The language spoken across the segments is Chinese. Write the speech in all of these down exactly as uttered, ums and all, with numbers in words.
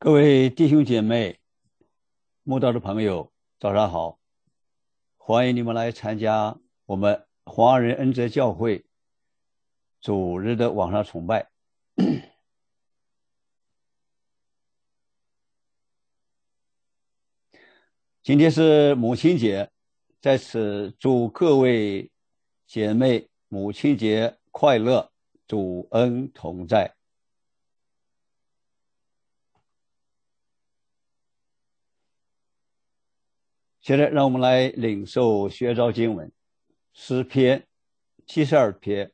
各位弟兄姐妹、慕道的朋友，早上好！欢迎你们来参加我们华人恩泽教会主日的网上崇拜。今天是母亲节，在此祝各位姐妹母亲节快乐，主恩同在。现在让我们来领受宣召经文，诗篇七十二篇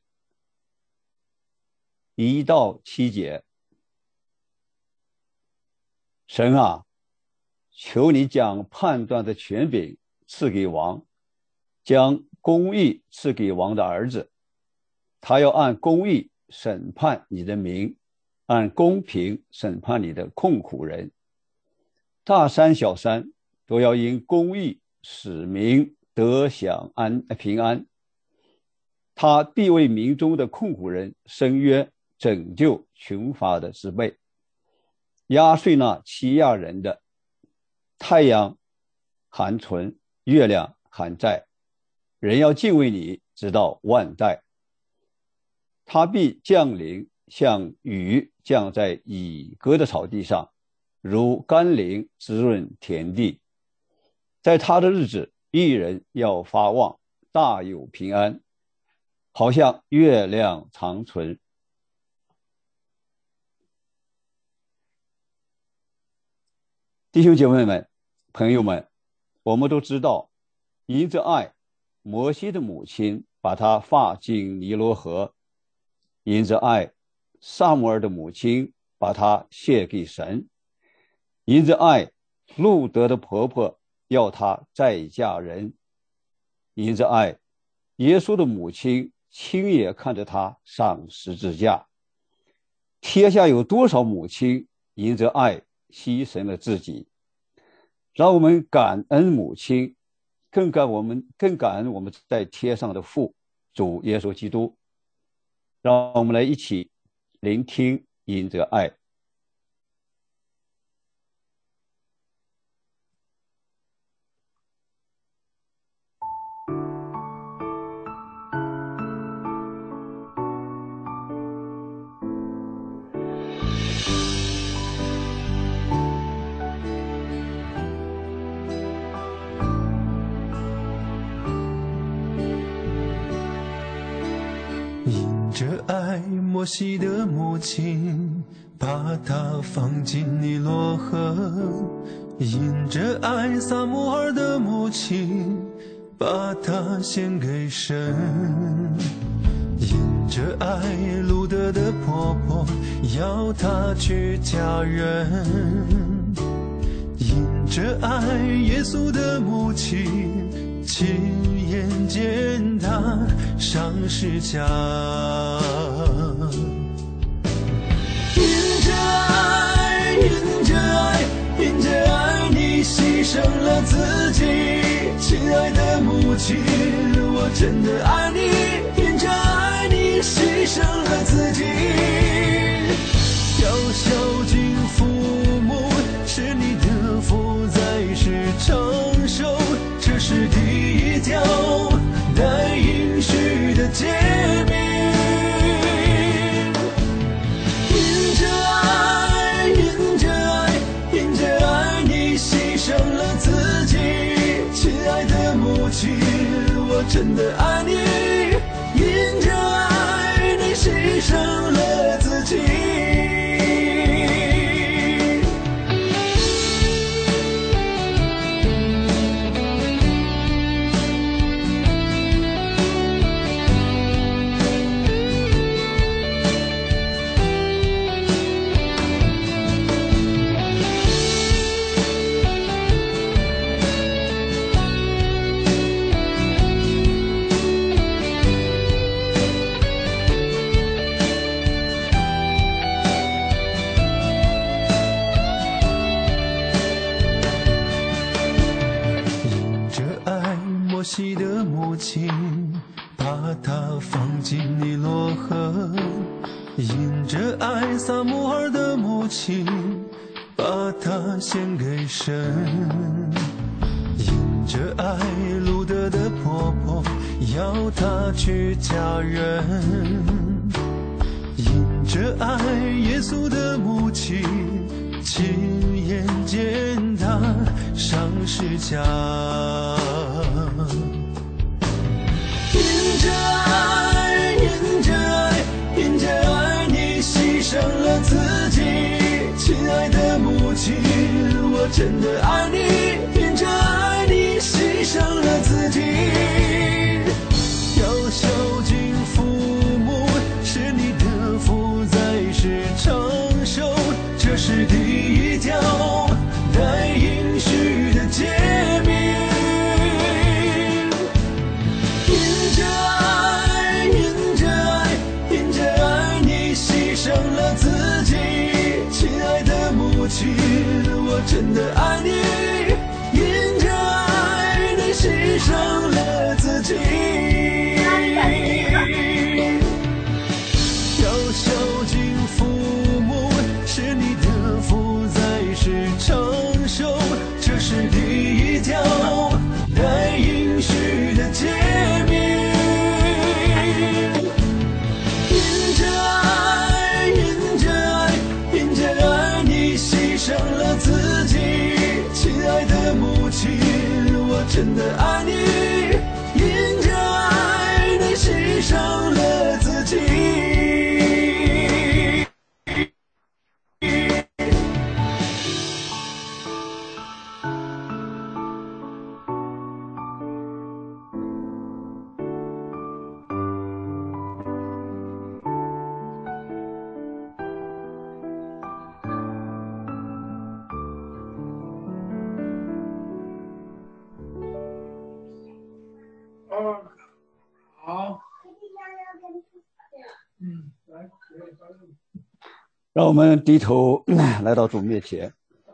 一到七节。神啊，求你将判断的权柄赐给王，将公义赐给王的儿子。他要按公义审判你的民，按公平审判你的困苦人。大山小山都要因公义使民得享安平安。他必为民中的困苦人伸冤，拯救穷乏的之辈，压碎那欺压人的。太阳含存，月亮含在，人要敬畏你直到万代。他必降临，像雨降在已割的草地上，如甘霖滋润田地。在他的日子，义人要发旺，大有平安，好像月亮长存。弟兄姐妹们、朋友们，我们都知道，因着爱，摩西的母亲把他放进尼罗河；因着爱，撒母耳的母亲把他献给神；因着爱，路德的婆婆要她再嫁人；因着爱，耶稣的母亲亲眼看着他上十字架。天下有多少母亲因着爱牺牲了自己？让我们感恩母亲，更感我们更感恩我们在天上的父主耶稣基督。让我们来一起聆听因着爱。 这爱摩西的母亲把他放进尼罗河，因着爱撒母耳的母亲把他献给神，因着爱路德的婆婆要他去嫁人，因着爱耶稣的母亲亲眼见他上十字架。因着爱，因着爱，因着爱你牺牲了自己，亲爱的母亲，我真的爱你。因着爱你牺牲了自己，要孝敬父母是你的福，在世承受，这是第一条带应许的诫命。因着爱，因着爱，因着爱你牺牲了自己，亲爱的母亲，我真的爱你。因着爱你牺牲了自己。 把它献给神。因着爱路德的婆婆要她去嫁人，因着爱耶稣的母亲亲眼见他上十架。因着爱，因着爱，因着爱你牺牲了自己，亲爱的母亲，我真的爱你。因着爱你牺牲了自己，要孝敬父母是你的福，在世长寿，这是第一条带应许的诫命。因着爱，因着爱，因着爱你牺牲了自己，亲爱的母亲，我真的爱你。因着爱你牺牲了自己，要孝敬父母是你的福，在世长寿，这是第一条带应许的诫命。因着爱，因着爱，因着爱你牺牲了自己，亲爱的母亲，我真的爱你。因着爱你牺牲了自己。 哦，好，嗯，来， 让我们低头来到主面前。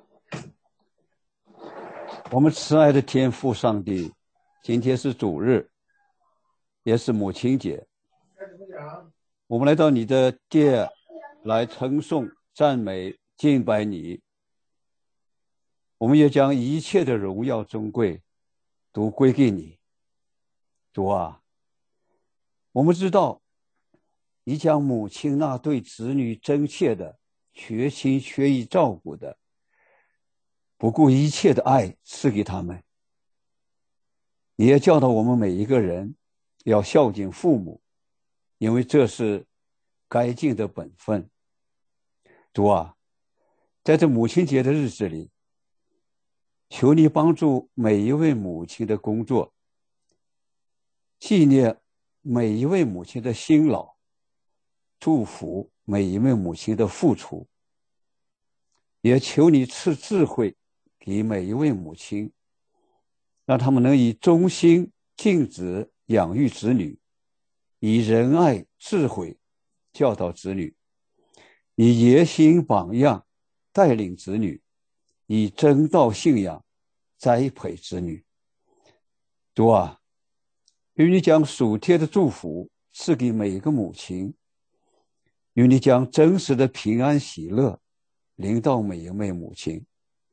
我们慈爱的天父上帝，今天是主日，也是母亲节。我们来到你的殿来称颂、赞美、敬拜你。我们也将一切的荣耀尊贵都归给你。主啊，我们知道你将母亲那对子女真切的、全心全意照顾的、不顾一切的爱赐给他们。你也教导我们每一个人要孝敬父母，因为这是该尽的本分。主啊，在这母亲节的日子里，求你帮助每一位母亲的工作，纪念每一位母亲的辛劳，祝福每一位母亲的付出，也求你赐智慧给每一位母亲，让他们能以忠心尽职养育子女，以仁爱智慧教导子女，以野心榜样带领子女，以真道信仰栽培子女。主啊，愿你将属天的祝福赐给每一个母亲，愿你将真实的平安喜乐临到每一位母亲。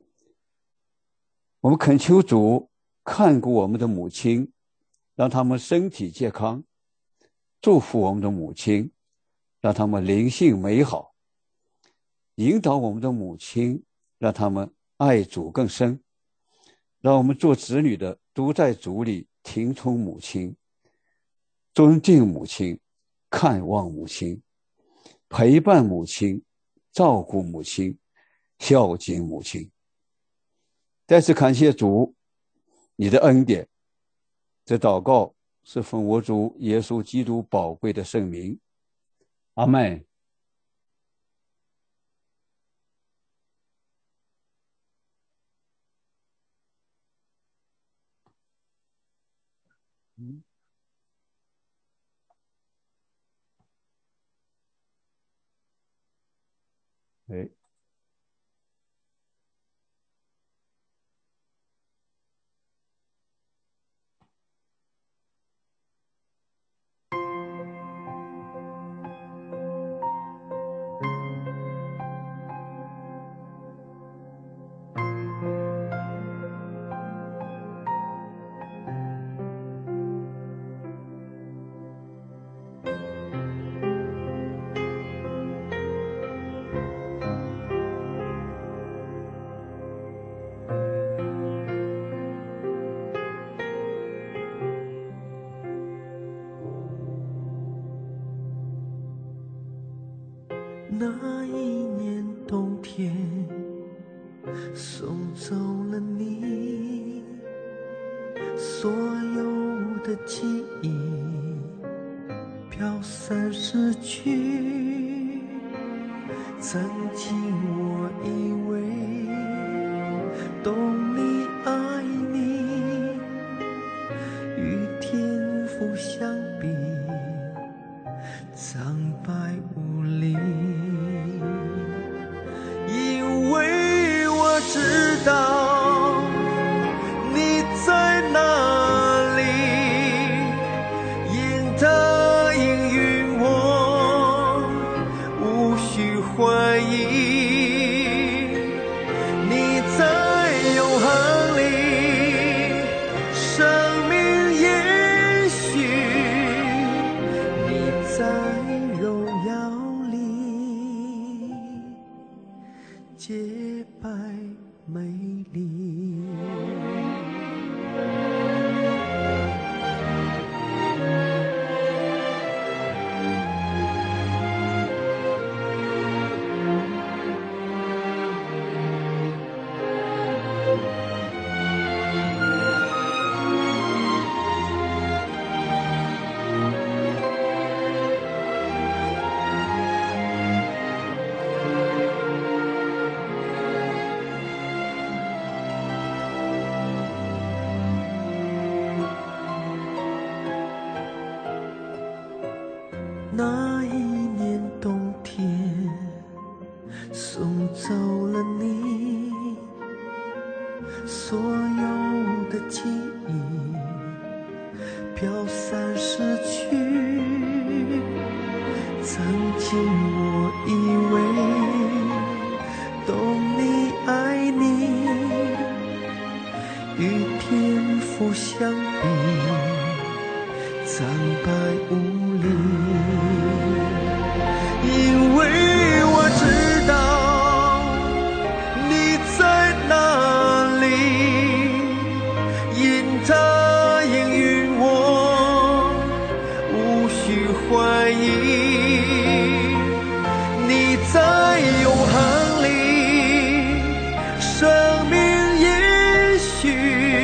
我们恳求主看顾我们的母亲，让他们身体健康，祝福我们的母亲，让他们灵性美好，引导我们的母亲，让他们爱主更深。让我们做子女的都在主里听从母亲，尊敬母亲，看望母亲，陪伴母亲，照顾母亲，孝敬母亲。再次感谢主你的恩典，这祷告是奉我主耶稣基督宝贵的圣名，阿们。嗯，哎， 所有的记忆飘散失去，曾经我以为懂你爱你，与天赋相比苍白无力，因为我知道你在哪里，因他应允我无需怀疑，你在永恒里生命延续，你在荣耀里洁白美丽。那一年冬天送走了你，所有的记忆飘散失去，曾经我以为懂你爱你，与天赋相比苍白无力，因为我知道你在哪里，因他应允我无需怀疑，你在永恒里生命延续，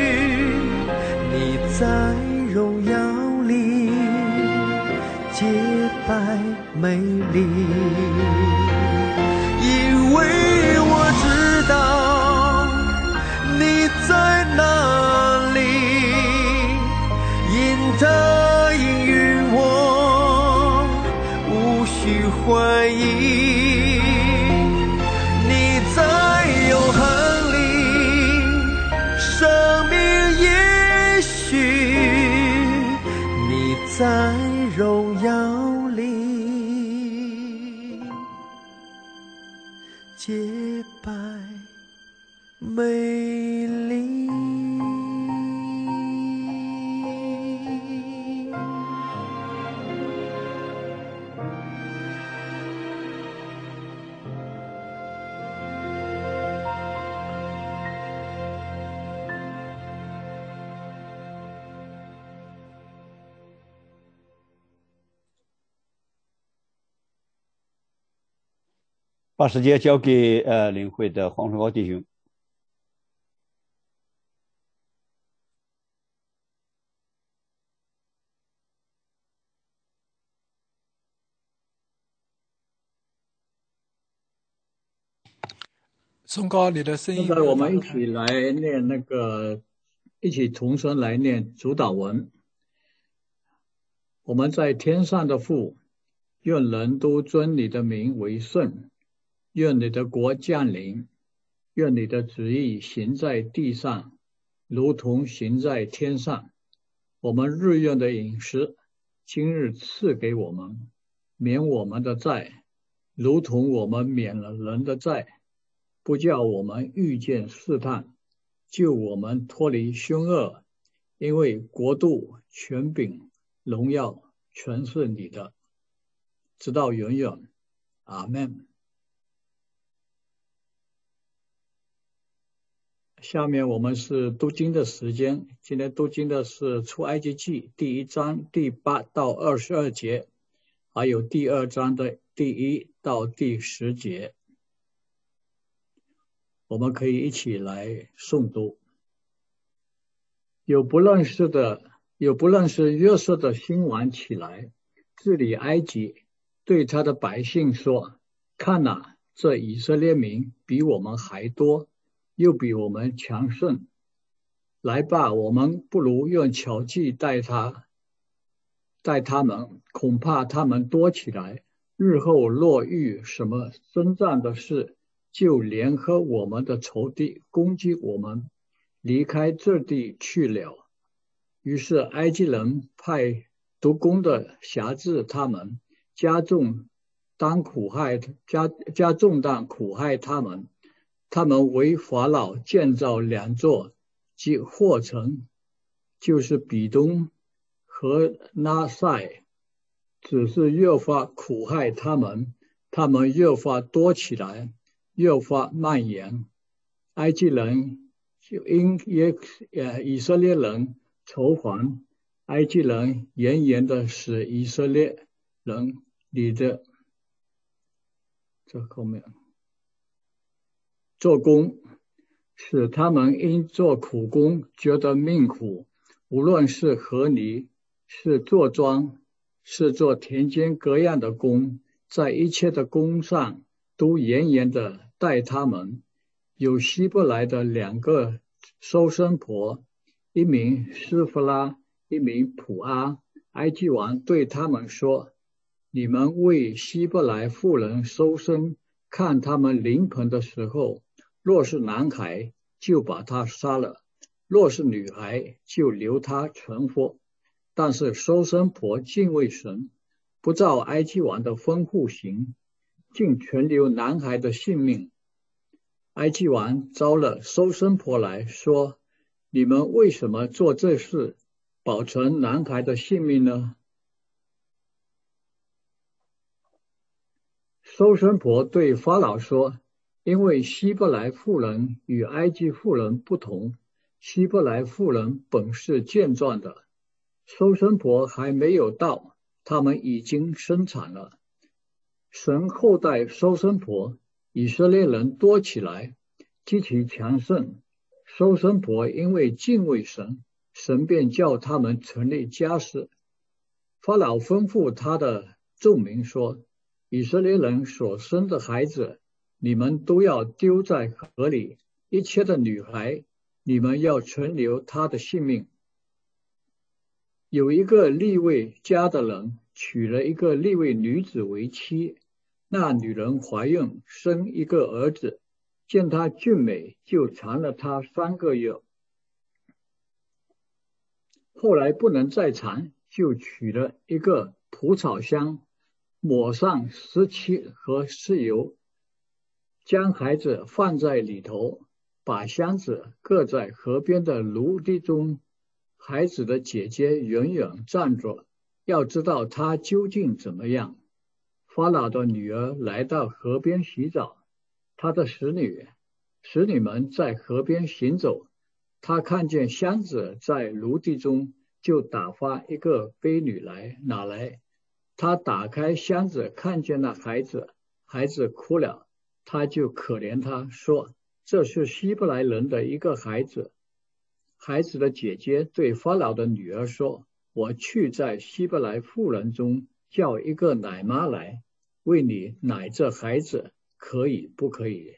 你在荣耀里洁白美丽，因为我知道你在哪里，因他应允我无需怀疑，你在永恒里生命延续，你在荣耀里洁白美丽。 把时间交给呃领会的黄崇高弟兄。 崇高，你的声音现在我们一起来念那个，一起同声来念主祷文。我们在天上的父，愿人都尊你的名为圣，愿你的国降临，愿你的旨意行在地上，如同行在天上。我们日用的饮食，今日赐给我们，免我们的债，如同我们免了人的债，不叫我们遇见试探，救我们脱离凶恶，因为国度、权柄、荣耀全是你的，直到永远。阿们。下面我们是读经的时间，今天读经的是出埃及记第一章第八到二十二节，还有第二章的第一到第十节。我们可以一起来诵读。 有不认识的，有不认识约瑟的新王起来，治理埃及，对他的百姓说：看哪，这以色列民比我们还多，又比我们强盛。来吧，我们不如用巧计待他，待他们，恐怕他们多起来，日后若遇什么征战的事，就联合我们的仇敌攻击我们，离开这地去了。于是埃及人派督工的辖制他们，加重当苦害加加重担苦害他们。他们为法老建造两座即货城，就是比东和拉塞，只是越发苦害他们，他们越发多起来，越发蔓延。埃及人就因也呃以色列人愁烦，埃及人严严的使以色列人理着这后面做工，使他们因做苦工觉得命苦，无论是河泥，是做庄，是做田间各样的工，在一切的工上都严严的待他们。有希伯来的两个收生婆，一名施弗拉，一名普阿。埃及王对他们说：你们为希伯来妇人收生，看他们临盆的时候，若是男孩，就把他杀了；若是女孩，就留他存活。但是收生婆敬畏神，不照埃及王的吩咐行，竟存留男孩的性命。埃及王招了收生婆来说：你们为什么做这事，保存男孩的性命呢？收生婆对法老说：因为希伯来妇人与埃及妇人不同，希伯来妇人本是健壮的，收生婆还没有到，他们已经生产了。神后代收生婆，以色列人多起来，极其强盛。收生婆因为敬畏神，神便叫他们成立家室。法老吩咐他的众民说：以色列人所生的孩子，你们都要丢在河里，一切的女孩，你们要存留她的性命。有一个利未家的人娶了一个利未女子为妻，那女人怀孕生一个儿子，见她俊美，就缠了她三个月。后来不能再缠，就取了一个蒲草箱，抹上石漆和石油，将孩子放在里头，把箱子搁在河边的芦地中。孩子的姐姐远远站着，要知道他究竟怎么样。法老的女儿来到河边洗澡，他的使女使女们在河边行走，他看见箱子在芦地中，就打发一个婢女来拿来。他打开箱子，看见那孩子，孩子哭了，他就可怜他，说：这是希伯来人的一个孩子。孩子的姐姐对法老的女儿说：我去在希伯来妇人中叫一个奶妈来，为你奶这孩子，可以不可以？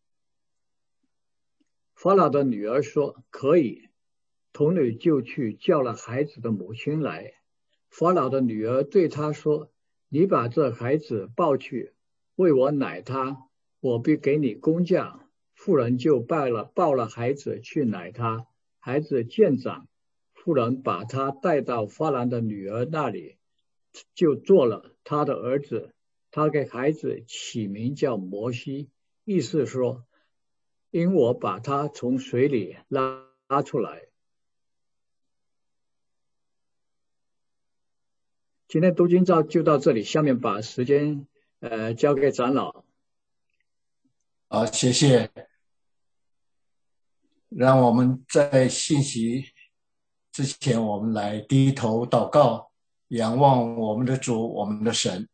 法老的女儿说：可以。童女就去叫了孩子的母亲来。法老的女儿对他说：你把这孩子抱去，为我奶他，我必给你工价。妇人就抱了抱了孩子去奶他。孩子渐长，妇人把他带到法老的女儿那里，就做了他的儿子。他给孩子起名叫摩西，意思说：因我把他从水里拉拉出来。今天读经照就到这里，下面把时间呃交给长老。 好，谢谢。让我们在信息之前，我们来低头祷告，仰望我们的主，我们的神。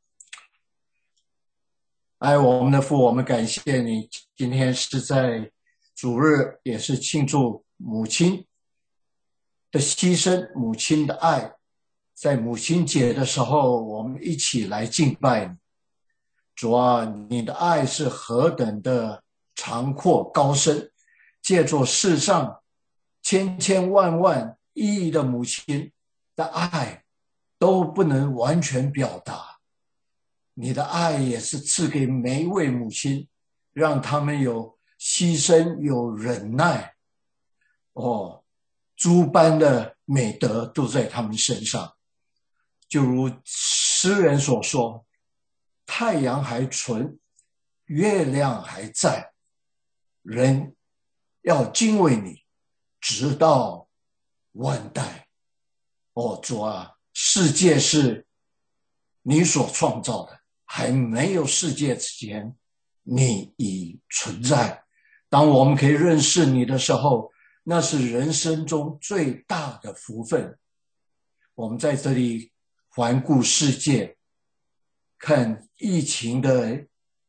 爱我们的父，我们感谢你，今天是在主日，也是庆祝母亲的牺牲，母亲的爱，在母亲节的时候，我们一起来敬拜你。主啊，你的爱是何等的长阔高深，借着世上千千万万亿亿的母亲的爱都不能完全表达。你的爱也是赐给每一位母亲，让他们有牺牲，有忍耐，哦，诸般的美德都在他们身上。就如诗人所说，太阳还存，月亮还在，人要敬畏你，直到万代。哦，主啊，世界是你所创造的，还没有世界之前，你已存在。当我们可以认识你的时候，那是人生中最大的福分。我们在这里环顾世界，看疫情的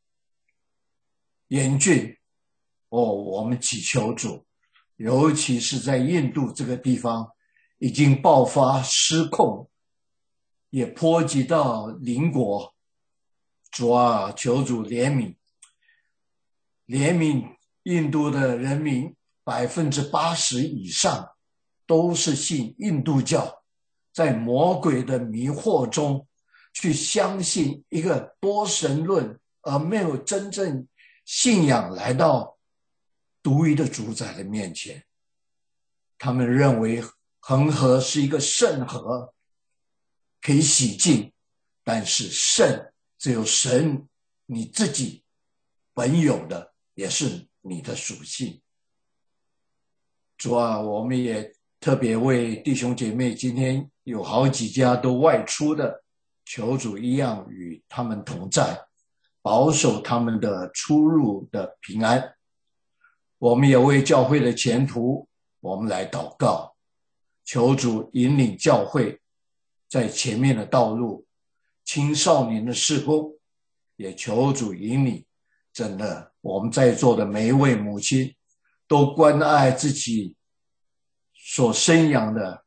严峻，哦，我们祈求主，尤其是在印度这个地方，已经爆发失控，也波及到邻国。主啊，求主怜悯，怜悯印度的人民，百分之八十以上都是信印度教，在魔鬼的迷惑中去相信一个多神论，而没有真正信仰来到独一的主宰的面前。他们认为恒河是一个圣河，可以洗净，但是圣只有神你自己本有的，也是你的属性。主啊，我们也特别为弟兄姐妹，今天有好几家都外出的，求主一样与他们同在，保守他们的出入的平安。我们也为教会的前途，我们来祷告，求主引领教会在前面的道路，青少年的事工，也求主引领。真的，我们在座的每一位母亲都关爱自己所生养的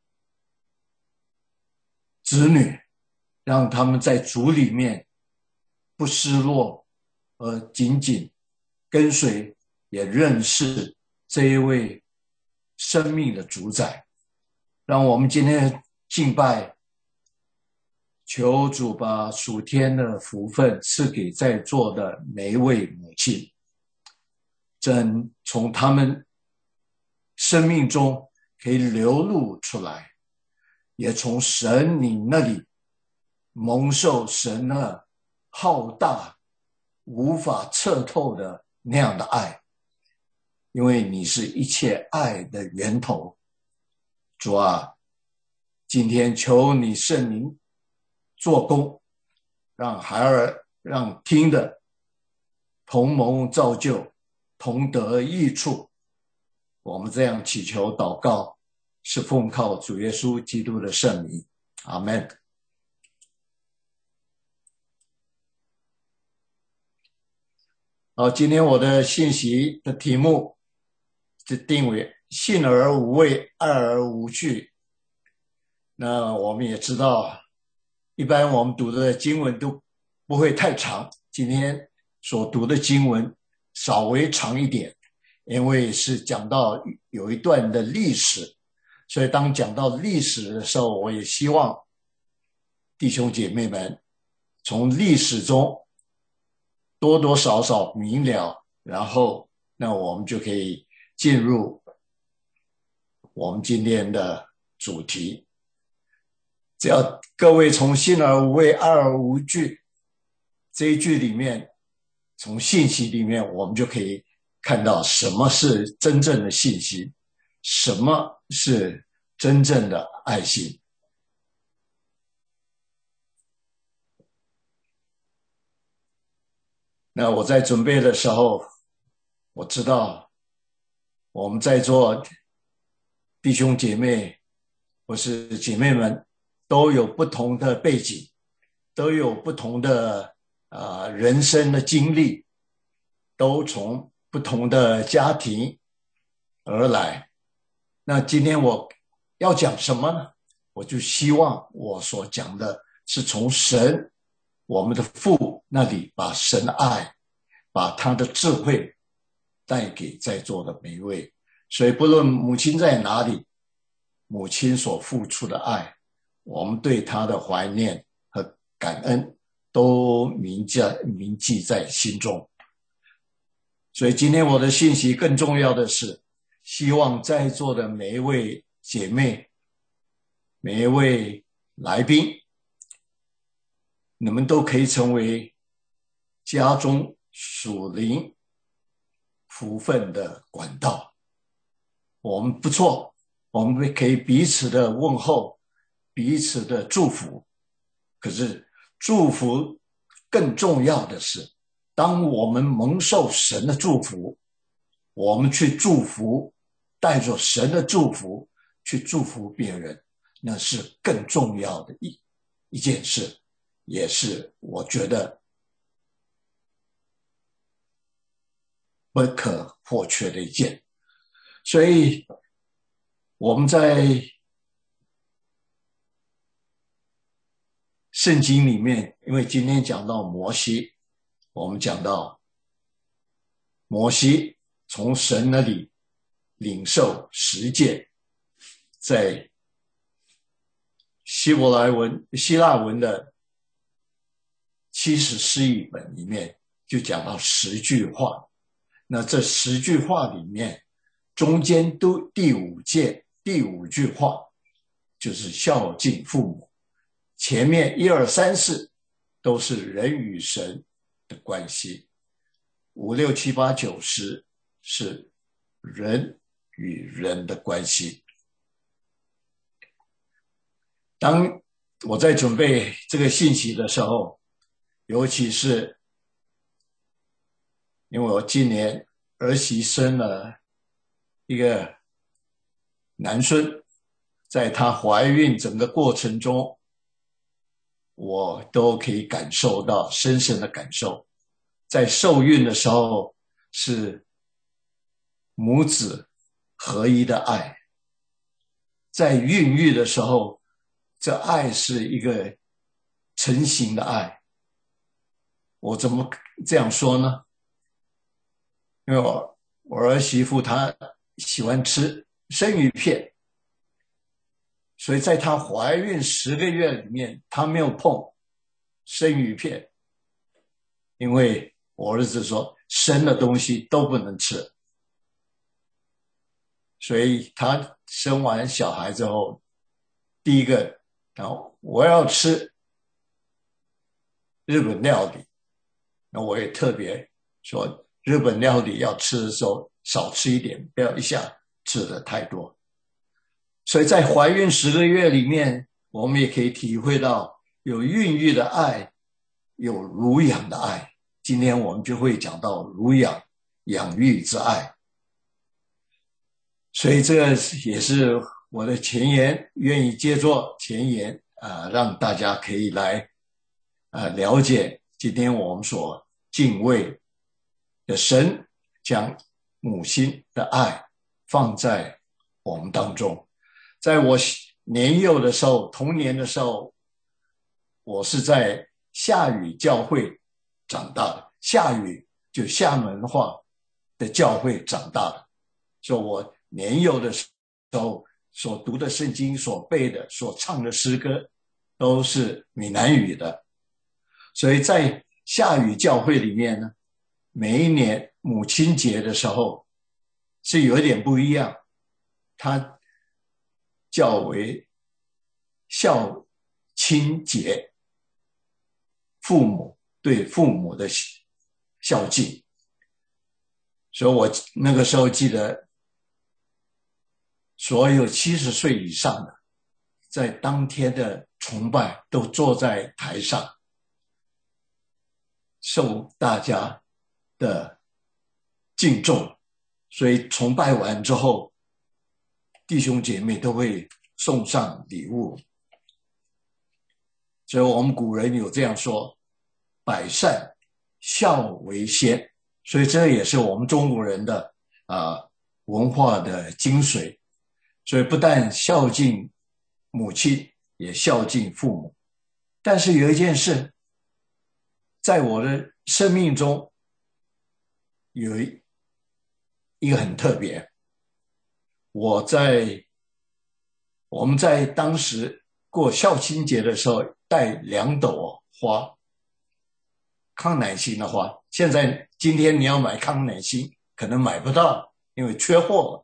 子女，让他们在主里面不失落，而紧紧跟随，也认识这一位生命的主宰。让我们今天敬拜，求主把属天的福分赐给在座的每一位母亲，真从他们生命中可以流露出来，也从神你那里蒙受神的浩大无法测透的那样的爱，因为你是一切爱的源头。主啊，今天求你圣灵做工，让孩儿让听的同蒙造就，同得益处。我们这样祈求祷告，是奉靠主耶稣基督的圣名，阿们。好，今天我的信息的题目是定为信而无畏，爱而无惧。那我们也知道，一般我们读的经文都不会太长，今天所读的经文稍微长一点，因为是讲到有一段的历史，所以当讲到历史的时候，我也希望弟兄姐妹们从历史中多多少少明了，然后那我们就可以进入我们今天的主题。只要各位从信而无畏，爱而无惧这一句里面，从信息里面我们就可以看到什么是真正的信心，什么是真正的爱心。那我在准备的时候，我知道我们在座弟兄姐妹或是姐妹们都有不同的背景，都有不同的呃人生的经历，都从不同的家庭而来。那今天我要讲什么呢？我就希望我所讲的是从神，我们的父那里把神的爱，把他的智慧带给在座的每一位。所以不论母亲在哪里，母亲所付出的爱，我们对她的怀念和感恩都铭记铭记在心中。所以今天我的信息更重要的是，希望在座的每一位姐妹，每一位来宾，你们都可以成为家中属灵福分的管道。我们不错，我们可以彼此的问候，彼此的祝福。可是祝福更重要的是，当我们蒙受神的祝福，我们去祝福，带着神的祝福去祝福别人，那是更重要的一一件事，也是我觉得不可或缺的一件。所以我们在圣经里面，因为今天讲到摩西，我们讲到摩西从神那里领受十诫，在希伯来文希腊文的七十诗译本里面就讲到十句话。那这十句话里面，中间都第五诫第五句话就是孝敬父母，前面一二三四都是人与神的关系，五六七八九十是人与人的关系。当我在准备这个信息的时候，尤其是因为我今年儿媳生了一个男孙，在她怀孕整个过程中，我都可以感受到深深的感受。在受孕的时候是母子合一的爱，在孕育的时候，这爱是一个成型的爱。我怎么这样说呢？因为我我儿媳妇她喜欢吃生鱼片，所以在她怀孕十个月里面，她没有碰生鱼片，因为我儿子说生的东西都不能吃，所以她生完小孩之后，第一个，然后我要吃日本料理，那我也特别说，日本料理要吃的时候少吃一点，不要一下吃的太多。所以在怀孕十个月里面，我们也可以体会到有孕育的爱，有乳养的爱。今天我们就会讲到乳养养育之爱。所以这个也是我的前言，愿意接作前言啊、呃，让大家可以来啊、呃、了解今天我们所敬畏的神，将母亲的爱放在我们当中。在我年幼的时候，童年的时候，我是在夏语教会长大的，夏语就厦门话的教会长大的，所以我年幼的时候所读的圣经、所背的、所唱的诗歌都是闽南语的。所以在夏语教会里面呢，每一年母亲节的时候是有一点不一样，它叫为孝亲节，父母对父母的孝敬。所以我那个时候记得，所有七十岁以上的在当天的崇拜都坐在台上，受大家的敬重。所以崇拜完之后，弟兄姐妹都会送上礼物。所以我们古人有这样说，百善孝为先，所以这也是我们中国人的啊、呃、文化的精髓。 所以不但孝敬母亲，也孝敬父母。但是有一件事，在我的生命中有一一个很特别。我在我们在当时过孝亲节的时候，带两斗花，康乃馨的花。现在今天你要买康乃馨，可能买不到，因为缺货了。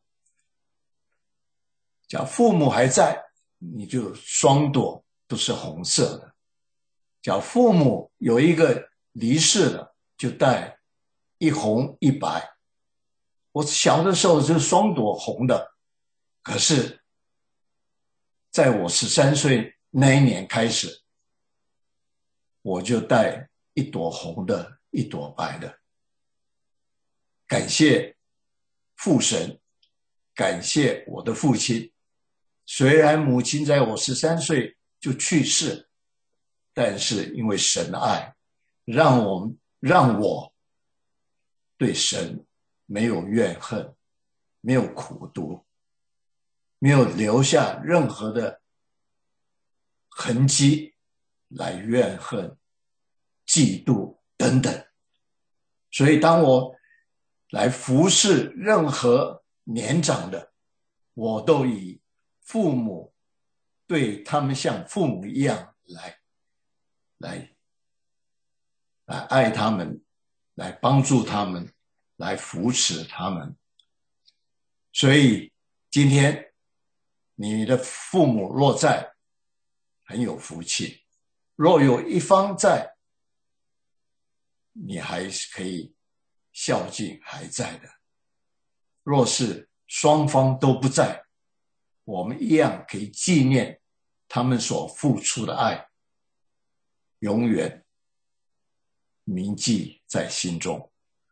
假如父母还在，你就双朵都是红色的。假如父母有一个离世了，就带一红一白。我小的时候是双朵红的，可是在我十三岁那一年开始，我就带一朵红的，一朵白的。感谢父神，感谢我的父亲。虽然母亲在我十三岁就去世，但是因为神的爱，让我们让我对神没有怨恨，没有苦毒，没有留下任何的痕迹来怨恨、嫉妒等等。所以当我来服侍任何年长的，我都以父母对他们像父母一样来来来爱他们，来帮助他们，来扶持他们。所以今天你的父母若在，很有福气；若有一方在，你还是可以孝敬还在的。若是双方都不在，我们一样可以纪念他们所付出的爱，永远铭记在心中。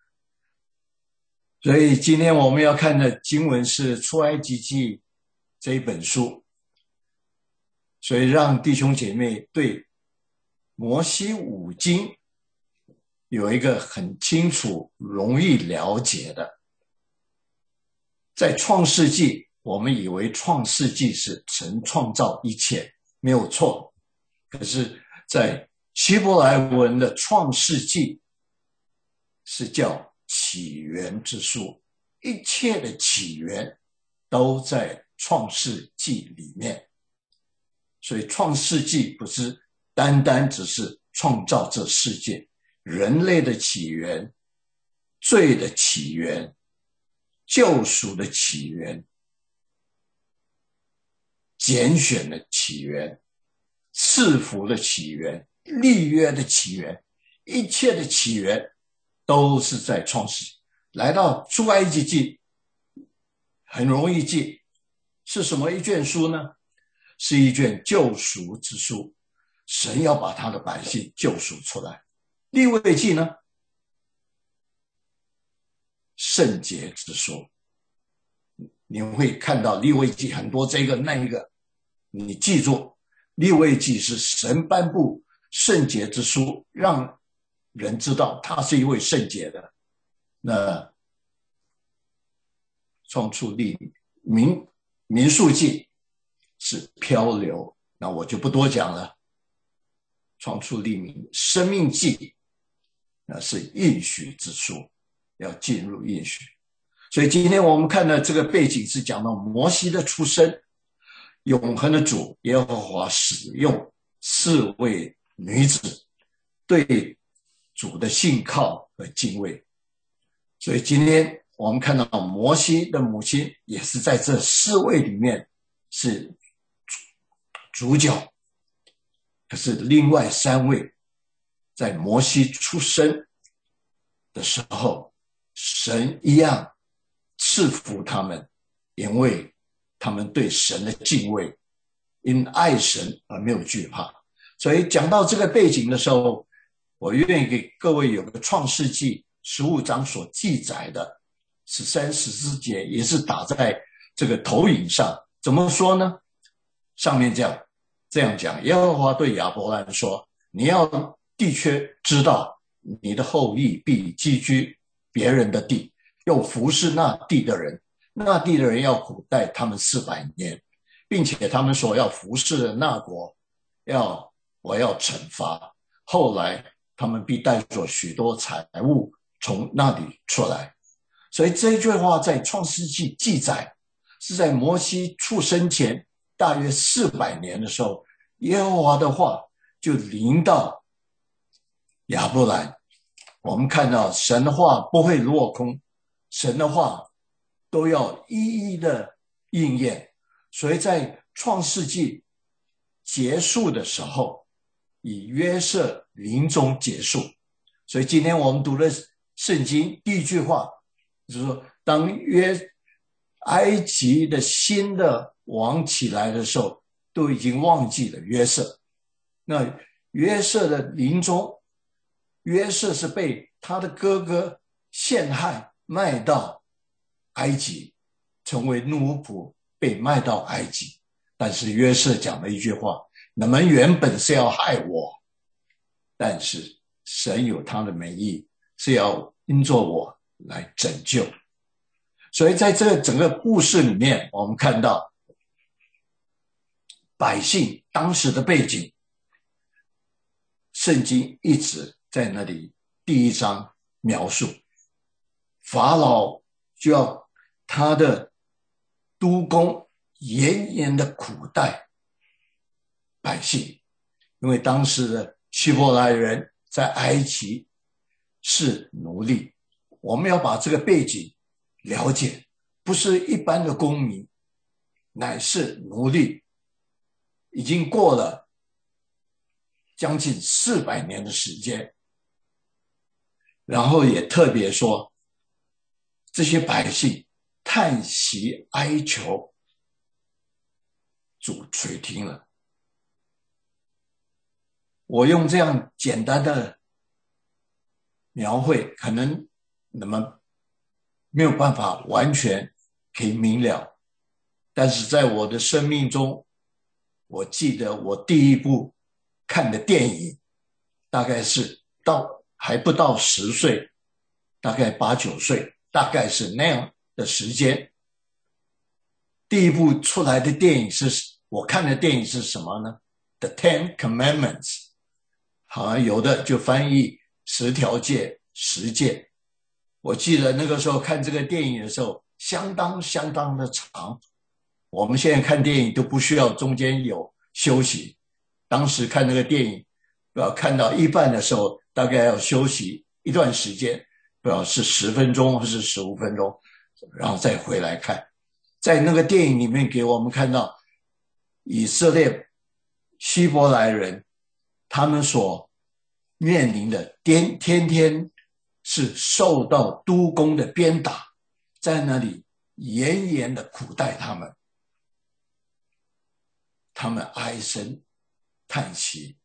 所以今天我们要看的经文是出埃及记这一本书，所以让弟兄姐妹对摩西五经有一个很清楚容易了解的。在创世纪，我们以为创世纪是神创造一切，没有错。可是在希伯来文的创世纪是叫起源之书，一切的起源都在创世纪里面。所以创世纪不是单单只是创造这世界，人类的起源、罪的起源、救赎的起源、拣选的起源、赐福的起源、立约的起源，一切的起源都是在创世纪。来到出埃及记很容易记，是什么一卷书呢？是一卷救赎之书，神要把他的百姓救赎出来。利未记呢，圣洁之书。你会看到利未记很多这个那一个，你记住，利未记是神颁布圣洁之书，让人知道他是一位圣洁的。那创出利民民数记是漂流，那我就不多讲了。创出利民生命记那是应许之书，要进入应许。所以今天我们看的这个背景是讲到摩西的出生，永恒的主耶和华使用四位女子对主的信靠和敬畏。所以今天我们看到摩西的母亲也是在这四位里面是主角，可是另外三位在摩西出生的时候，神一样赐福他们，因为他们对神的敬畏，因爱神而没有惧怕。所以讲到这个背景的时候，我愿意给各位有个创世纪十五章所记载的十三、十四节，也是打在这个投影上。怎么说呢？上面这样这样讲，耶和华对亚伯兰说：你要的确知道，你的后裔必寄居别人的地，又服侍那地的人， 那地的人要苦待他们四百年，并且他们所要服侍的那国，要我要惩罚。后来他们必带着许多财物从那里出来。所以这一句话在创世纪记载，是在摩西出生前大约四百年的时候，耶和华的话就临到亚伯兰。我们看到神的话不会落空，神的话都要一一的应验。所以在创世纪结束的时候，以约瑟临终结束。所以今天我们读的圣经第一句话就是说，当约埃及的新的王起来的时候，都已经忘记了约瑟。那约瑟的临终，约瑟是被他的哥哥陷害，卖到埃及，成为奴仆，被卖到埃及。但是约瑟讲了一句话，你们原本是要害我，但是神有他的美意，是要因着我来拯救。所以在这个整个故事里面，我们看到百姓当时的背景，圣经一直在那里第一章描述，法老就要他的督工严严的苦待百姓，因为当时的希伯来人在埃及是奴隶。我们要把这个背景了解，不是一般的公民，乃是奴隶，已经过了将近四百年的时间。然后也特别说，这些百姓叹息哀求，主垂听了。我用这样简单的描绘，可能你们没有办法完全可以明了，但是在我的生命中，我记得我第一部看的电影，大概是到还不到十岁，大概八九岁，大概是那样的时间。第一部出来的电影是我看的电影是什么呢？ The Ten Commandments， 好像有的就翻译十条诫十诫。我记得那个时候看这个电影的时候相当相当的长，我们现在看电影都不需要中间有休息，当时看那个电影不要看到一半的时候大概要休息一段时间，不知道是十分钟或是十五分钟，然后再回来看。在那个电影里面给我们看到以色列希伯来人他们所面临的天天天是受到督工的鞭打，在那里严严的苦待他们，他们唉声叹息，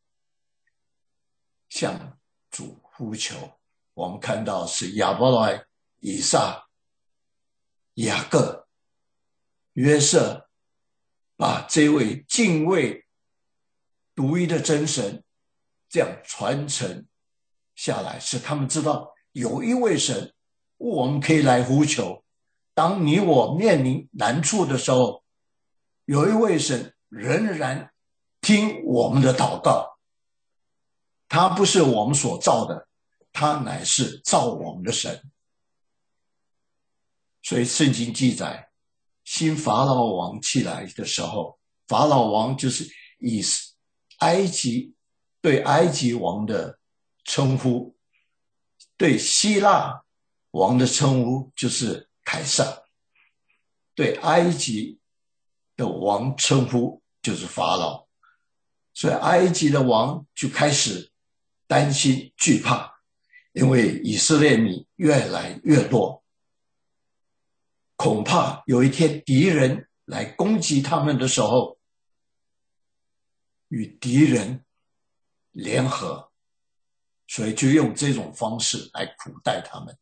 向主呼求。我们看到是亚伯兰、以撒、雅各、约瑟，把这位敬畏独一的真神这样传承下来，使他们知道有一位神我们可以来呼求。当你我面临难处的时候，有一位神仍然听我们的祷告。他不是我们所造的，他乃是造我们的神。所以圣经记载，新法老王起来的时候，法老王就是以埃及对埃及王的称呼，对希腊王的称呼就是凯撒，对埃及的王称呼就是法老。所以埃及的王就开始担心惧怕，因为以色列民越来越多，恐怕有一天敌人来攻击他们的时候，与敌人联合，所以就用这种方式来苦待他们。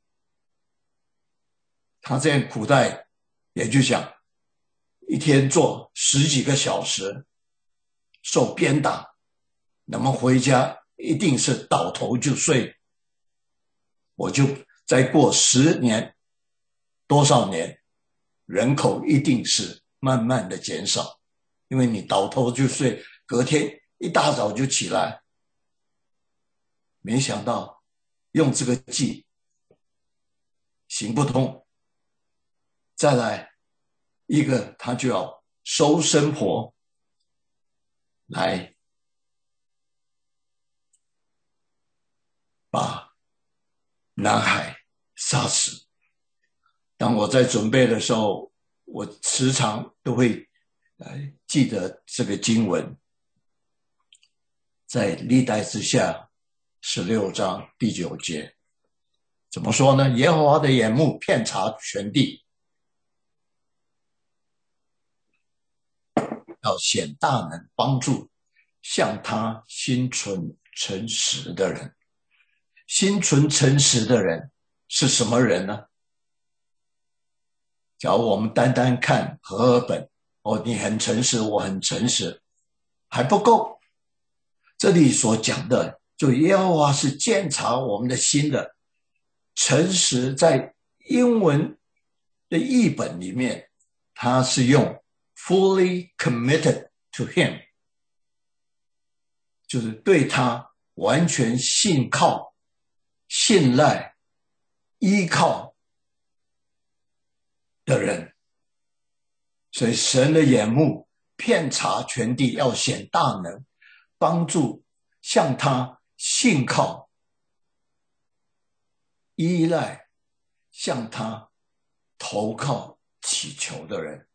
他这样苦待，也就想一天做十几个小时，受鞭打，那么回家一定是倒头就睡。我就再过十年多少年， 人口一定是慢慢的减少，因为你倒头就睡，隔天一大早就起来。没想到用这个计行不通，再来一个他就要收生婆来把男孩杀死。当我在准备的时候，我时常都会呃记得这个经文，在历代之下十六章第九节，怎么说呢？耶和华的眼目遍察全地，要显大能帮助向他心存诚实的人。心存诚实的人是什么人呢？假如我们单单看和合本，哦，你很诚实，我很诚实，还不够。这里所讲的，就耶和华是鉴察我们的心的。诚实在英文的译本里面，它是用 fully committed to him， 就是对他完全信靠、信赖、依靠的人。所以神的眼目遍察全地，要显大能，帮助向他信靠、依赖、向他投靠祈求的人。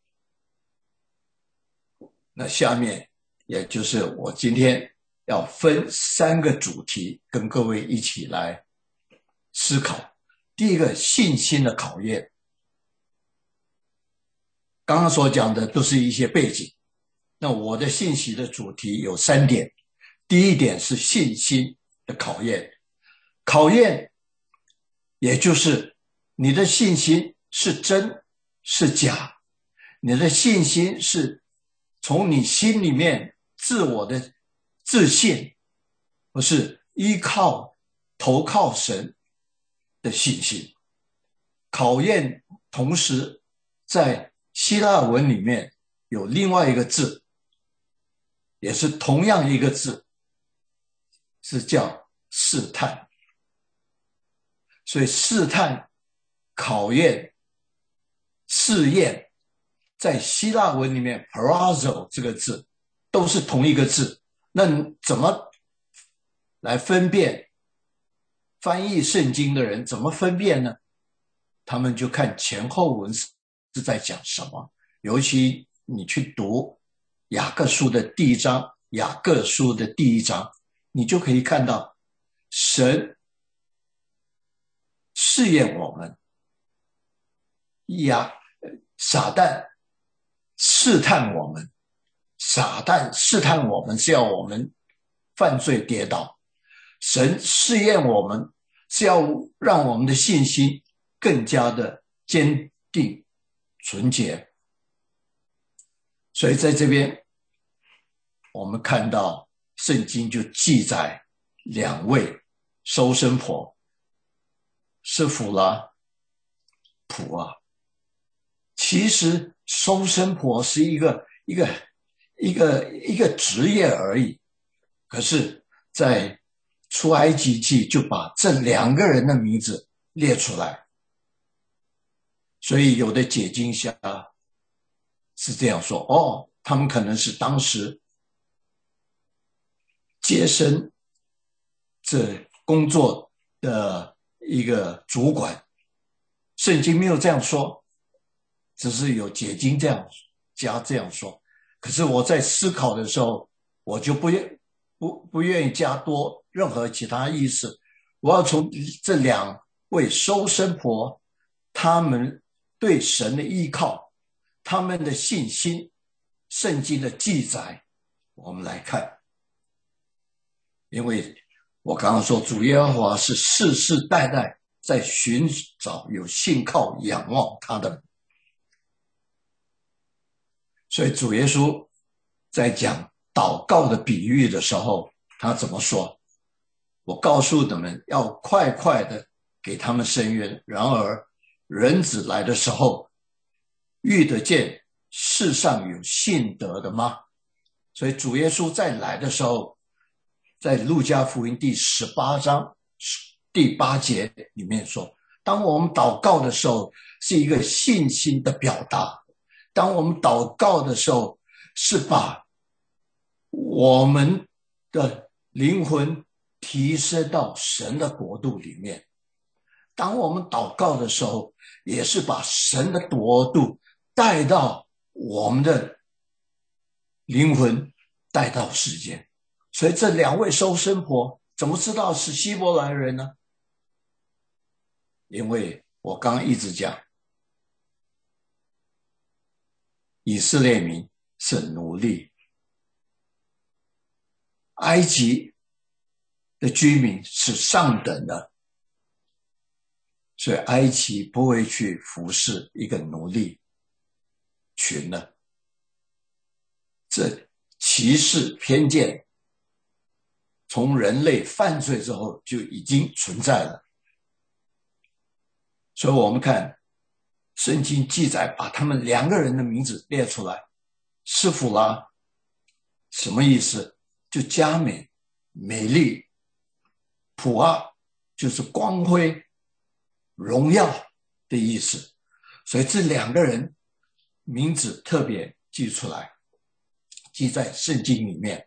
那下面也就是我今天要分三个主题跟各位一起来思考。第一个，信心的考验。刚刚所讲的都是一些背景，那我的信息的主题有三点。第一点是信心的考验，考验也就是你的信心是真是假，你的信心是从你心里面自我的自信，不是依靠投靠神的信心。考验同时在希腊文里面有另外一个字，也是同样一个字，是叫试探。所以试探、考验、试验，在希腊文里面 parazo 这个字都是同一个字。那怎么来分辨？翻译圣经的人怎么分辨呢？他们就看前后文是在讲什么。尤其你去读雅各书的第一章，雅各书的第一章，你就可以看到神试验我们，呀，撒旦试探我们，撒旦试探我们是要我们犯罪跌倒，神试验我们是要让我们的信心更加的坚定纯洁。所以在这边我们看到圣经就记载两位收生婆，是弗拉普啊。其实收生婆是一个一个一个一个职业而已，可是在出埃及记就把这两个人的名字列出来。所以有的解经家是这样说，哦，他们可能是当时接生这工作的一个主管。圣经没有这样说，只是有解经这样家这样说。可是我在思考的时候，我就不愿不不愿意加多任何其他意思。我要从这两位收生婆他们对神的依靠，他们的信心，圣经的记载，我们来看。因为我刚刚说主耶和华是世世代代在寻找有信靠仰望他的人，所以主耶稣在讲祷告的比喻的时候，他怎么说？我告诉你们要快快的给他们伸冤，然而人子来的时候遇得见世上有信德的吗？所以主耶稣再来的时候，在路加福音第十八章第八节里面说，当我们祷告的时候是一个信心的表达，当我们祷告的时候是把我们的灵魂提升到神的国度里面，当我们祷告的时候也是把神的国度带到我们的灵魂，带到世间。所以这两位收生婆怎么知道是希伯来人呢？因为我刚刚一直讲，以色列民是奴隶，埃及的居民是上等的，所以埃及不会去服侍一个奴隶群的。这歧视偏见从人类犯罪之后就已经存在了。所以我们看圣经记载，把他们两个人的名字列出来，施弗拉什么意思？就佳美、美丽，普阿就是光辉、荣耀的意思。所以这两个人名字特别记出来，记在圣经里面。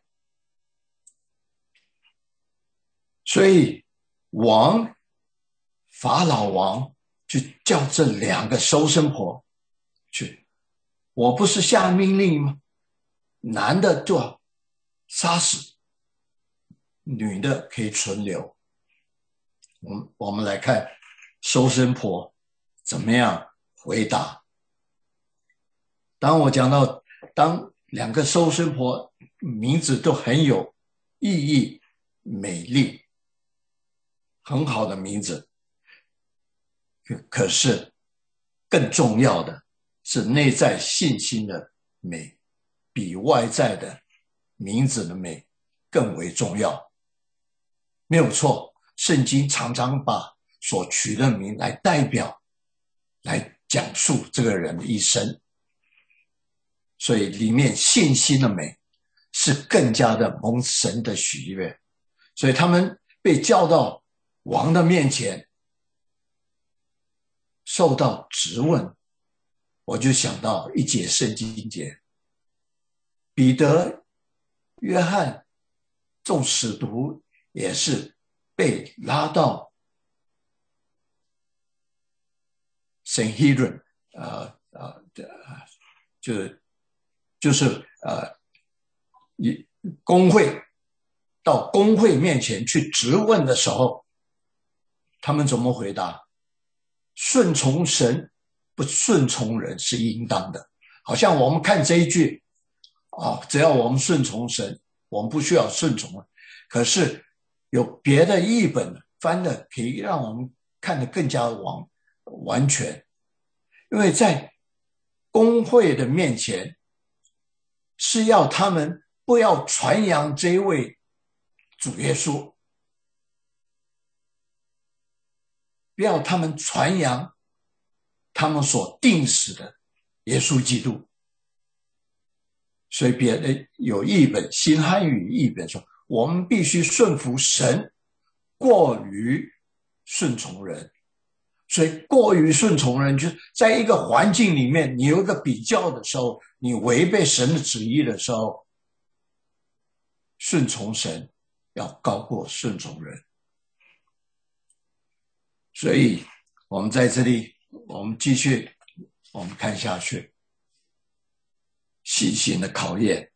所以王法老王就叫这两个收生婆去，我不是下命令吗？男的就要杀死，女的可以存留。我们我们来看收生婆怎么样回答。当我讲到当两个收生婆名字都很有意义、美丽，很好的名字，可是更重要的是内在信心的美，比外在的名字的美更为重要。没有错，圣经常常把所取的名来代表，来讲述这个人的一生，所以里面信心的美是更加的蒙神的喜悦。所以他们被叫到王的面前，受到质问，我就想到一节圣经节，彼得、约翰众使徒也是被拉到圣希伦，呃呃，就就是呃，公会到公会面前去质问的时候，他们怎么回答？顺从神，不顺从人是应当的。好像我们看这一句啊，只要我们顺从神，我们不需要顺从了。可是有别的译本翻的可以让我们看得更加完完全，因为在公会的面前是要他们不要传扬这位主耶稣，不要他们传扬他们所定死的耶稣基督。所以别的有译本，新汉语译本说，我们必须顺服神，过于顺从人。所以过于顺从人，就是在一个环境里面，你有一个比较的时候，你违背神的旨意的时候，顺从神要高过顺从人。所以我们在这里，我们继续我们看下去，信心的考验。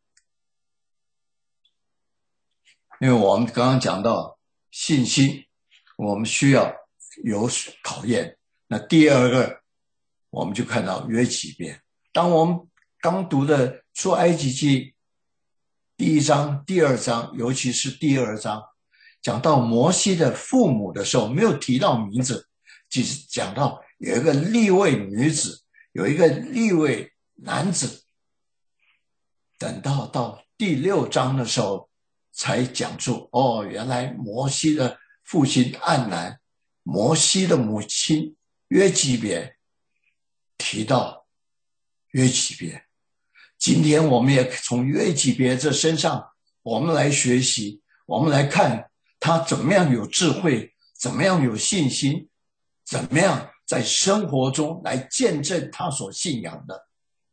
因为我们刚刚讲到信心，我们需要有考验。那第二个，我们就看到约几遍。当我们刚读的出埃及记第一章、第二章，尤其是第二章，讲到摩西的父母的时候，没有提到名字，只是讲到有一个利未女子，有一个利未男子。等到到第六章的时候，才讲出哦，原来摩西的父亲暗兰，摩西的母亲约基别提到约基别。今天我们也从约基别这身上，我们来学习，我们来看他怎么样有智慧，怎么样有信心，怎么样在生活中来见证他所信仰的。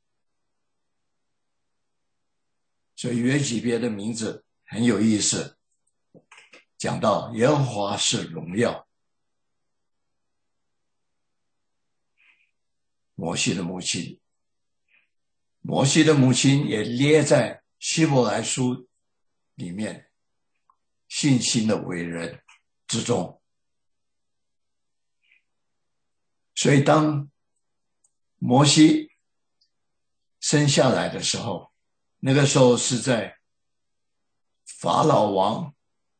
所以约基别的名字很有意思，讲到耶和华是荣耀。摩西的母亲，摩西的母亲也列在希伯来书里面信心的伟人之中。所以当摩西生下来的时候，那个时候是在法老王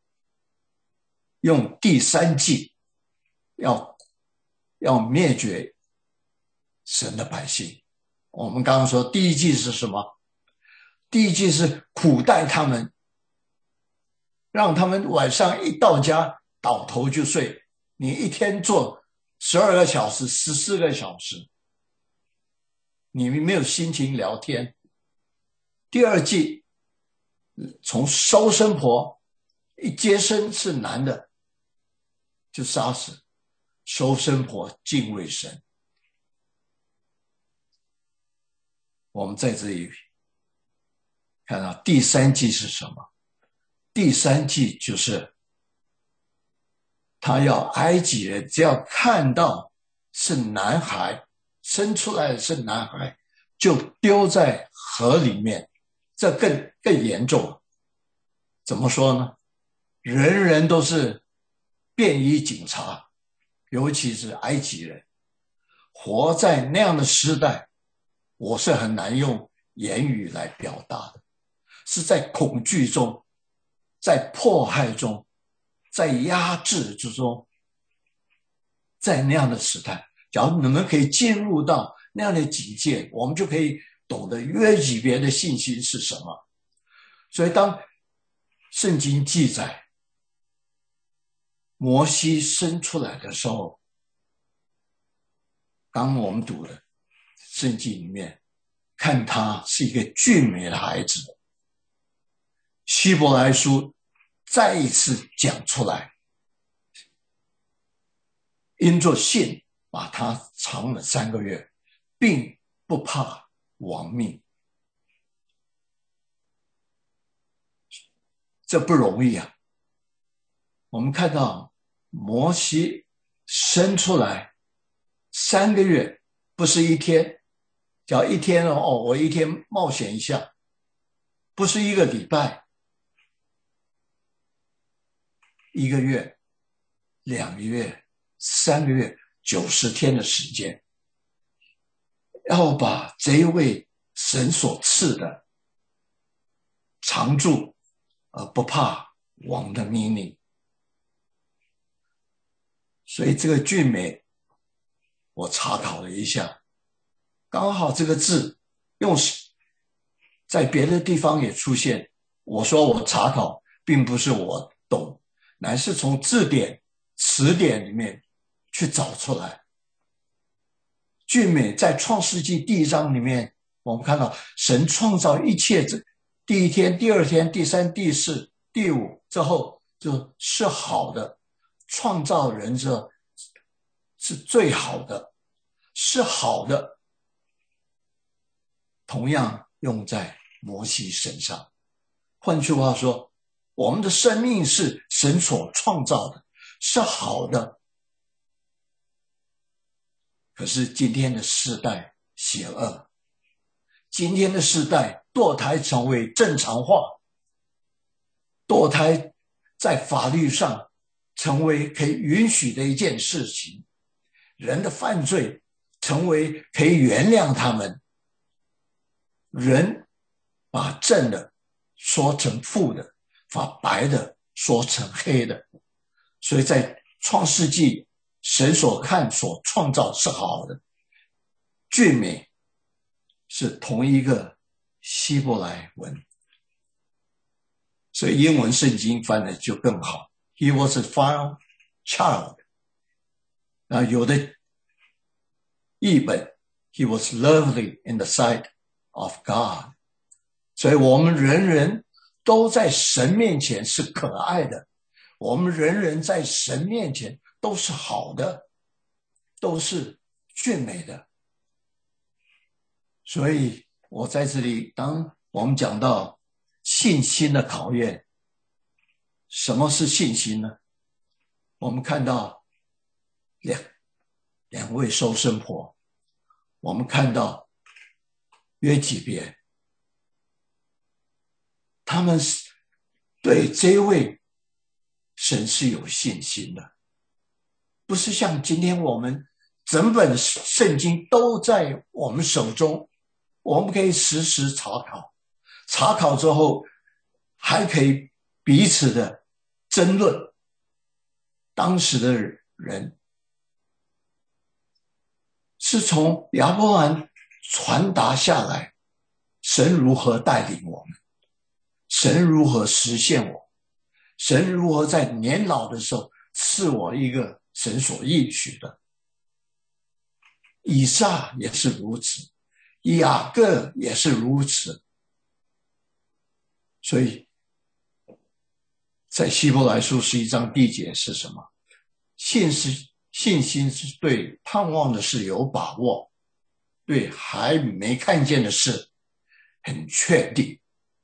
用第三计要要灭绝神的百姓。我们刚刚说第一计是什么？第一计是苦待他们，让他们晚上一到家倒头就睡，你一天做十二个小时十四个小时，你没有心情聊天。第二计，从收生婆一接生是男的就杀死，收生婆敬畏神。我们在这里看到第三计是什么？第三计就是他要埃及人只要看到是男孩，生出来的是男孩，就丢在河里面。这更更严重。怎么说呢？人人都是便衣警察，尤其是埃及人，活在那样的时代，我是很难用言语来表达的，是在恐惧中，在迫害中，在压制之中，在那样的时代，假如你们可以进入到那样的境界，我们就可以懂得约基别的信心是什么。所以当圣经记载摩西生出来的时候，刚刚我们读的圣经里面看他是一个俊美的孩子，希伯来书再一次讲出来，因着信把他藏了三个月，并不怕亡命。这不容易啊。我们看到摩西生出来三个月，不是一天，只要一天哦，我一天冒险一下，不是一个礼拜，一个月、两个月、三个月、九十天的时间，要把这一位神所赐的常住而不怕王的命令。所以这个俊美我查考了一下，刚好这个字用在别的地方也出现，我说我查考并不是我懂，乃是从字典词典里面去找出来。俊美在创世纪第一章里面，我们看到神创造一切，第一天、第二天、第三、第四、第五之后就是好的，创造人之后是最好的，是好的，同样用在摩西身上。换句话说，我们的生命是神所创造的，是好的。可是今天的世代邪恶，今天的世代堕胎成为正常化，堕胎在法律上成为可以允许的一件事情，人的犯罪成为可以原谅他们，人把正的说成负的，把白的说成黑的。所以在创世纪，神所看所创造是好的，俊美是同一个希伯来文，所以英文圣经翻的就更好。He was a fine child。啊，有的译本 He was lovely in the sight of God. 所以我们人人都在神面前是可爱的，我们人人在神面前都是好的，都是俊美的。所以我在这里，当我们讲到信心的考验，什么是信心呢？我们看到两两位收生婆，我们看到约几别，他们对这位神是有信心的，不是像今天我们整本圣经都在我们手中，我们可以实时查考，查考之后还可以彼此的争论。当时的人是从亚伯兰传达下来，神如何带领我们，神如何实现我，神如何在年老的时候赐我一个神所应许的。以撒也是如此，雅各也是如此。所以在希伯来书十一章第一节是什么？信是信心是对盼望的事有把握，对还没看见的事很确定。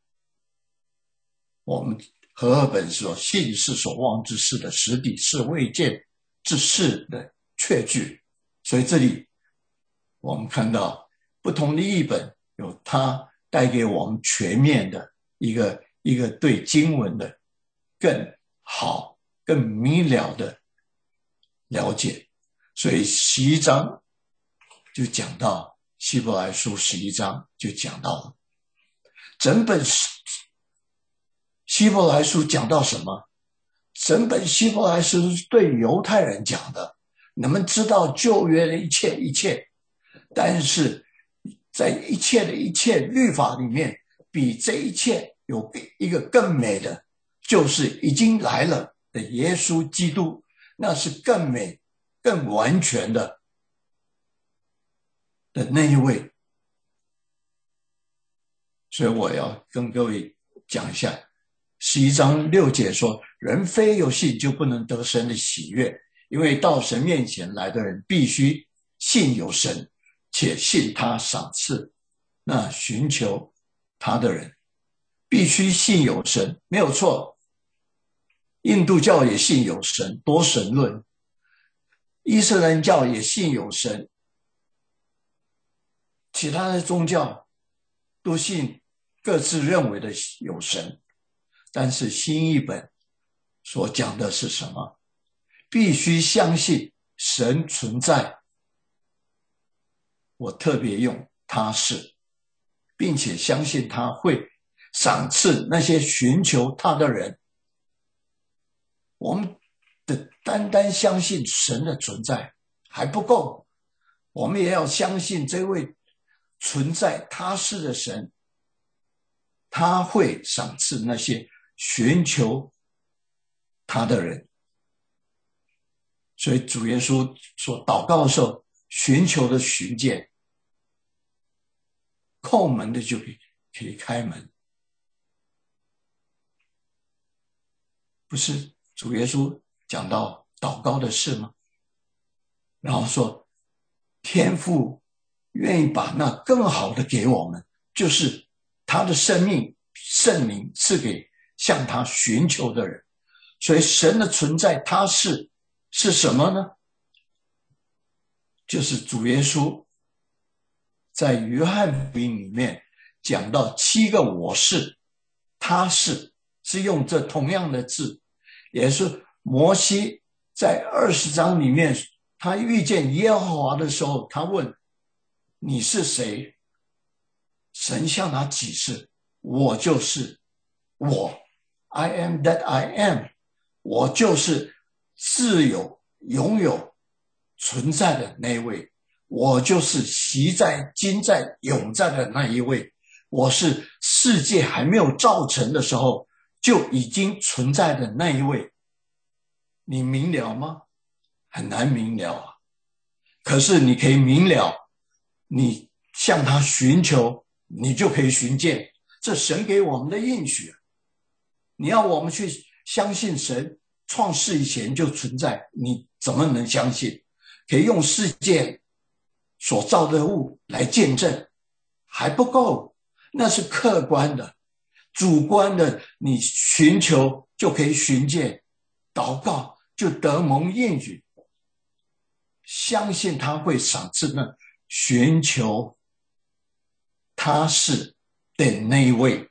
我们和合本说，信是所望之事的实底，是未见之事的确据。所以这里我们看到不同的译本有它带给我们全面的一个一个对经文的更好更明了的了解。所以十一章就讲到，希伯来书十一章就讲到了，整本希伯来书讲到什么？整本希伯来书是对犹太人讲的，你们知道旧约的一切一切，但是在一切的一切律法里面，比这一切有一个更美的，就是已经来了的耶稣基督，那是更美更完全的的那一位。所以我要跟各位讲一下十一章六节说，人非有信就不能得神的喜悦，因为到神面前来的人必须信有神，且信他赏赐那寻求他的人。必须信有神，没有错。印度教也信有神，多神论。伊斯兰教也信有神，其他的宗教都信各自认为的有神。但是新译本所讲的是什么？必须相信神存在，我特别用他是，并且相信他会赏赐那些寻求他的人。我们的单单相信神的存在还不够，我们也要相信这位存在他是的神，他会赏赐那些寻求他的人。所以主耶稣说祷告的时候，寻求的寻见，叩门的就可以可以开门。不是主耶稣讲到祷告的事吗？然后说天父愿意把那更好的给我们，就是他的生命圣灵赐给向他寻求的人。所以神的存在他是是什么呢？就是主耶稣在约翰福音里面讲到七个我是，他是是用这同样的字，也是摩西在二十章里面他遇见耶和华的时候，他问你是谁？神向他启示，我就是我， I am that I am， 我就是自有拥有存在的那一位，我就是昔在今在永在的那一位，我是世界还没有造成的时候就已经存在的那一位。你明了吗？很难明了啊。可是你可以明了， 你向他寻求，你就可以寻见。这神给我们的应许，你要我们去相信神创世以前就存在，你怎么能相信？可以用世界所造的物来见证，还不够，那是客观的。主观的，你寻求就可以寻见，祷告就得蒙应许，相信他会赏赐呢。寻求他是的那一位。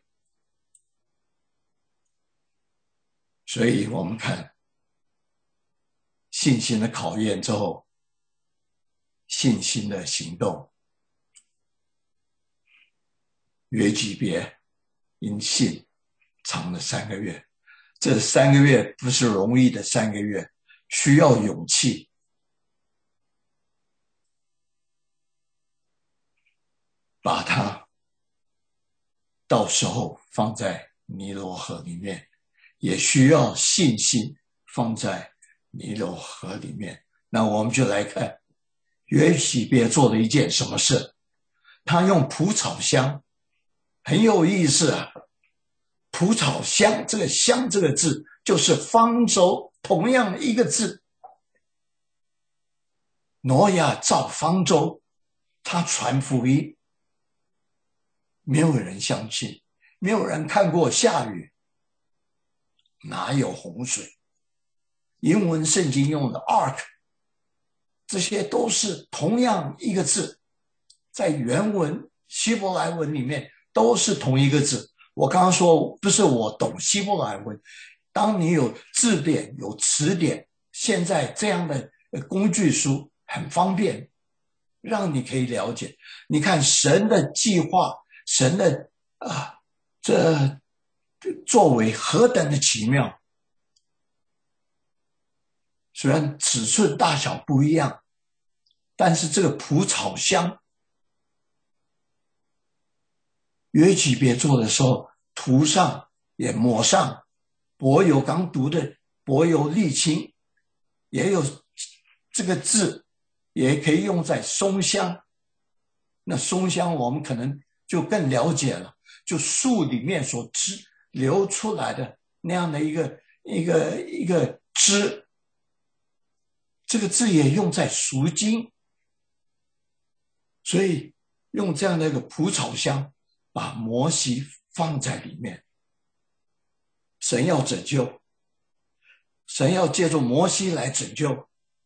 所以我们看信心的考验之后，信心的行动。约基别因信藏了三个月，这三个月不是容易的三个月，需要勇气。把它到时候放在尼罗河里面，也需要信心放在尼罗河里面。那我们就来看约基别做了一件什么事。他用蒲草香，很有意思啊。蒲草香，这个香这个字就是方舟，同样一个字。挪亚造方舟，他传福音，没有人相信，没有人看过下雨，哪有洪水？英文圣经用的 ark， 这些都是同样一个字，在原文希伯来文里面都是同一个字。我刚刚说不是我懂希伯来文，当你有字典有词典，现在这样的工具书很方便，让你可以了解。你看神的计划，神的啊，这作为何等的奇妙！虽然尺寸大小不一样，但是这个蒲草香，约基别做的时候，涂上也抹上柏油，刚读的柏油沥青，也有这个字，也可以用在松香。那松香我们可能就更了解了，就树里面所枝流出来的那样的一个一个一个枝，这个字也用在赎金，所以用这样的一个蒲草香，把摩西放在里面。神要拯救，神要借助摩西来拯救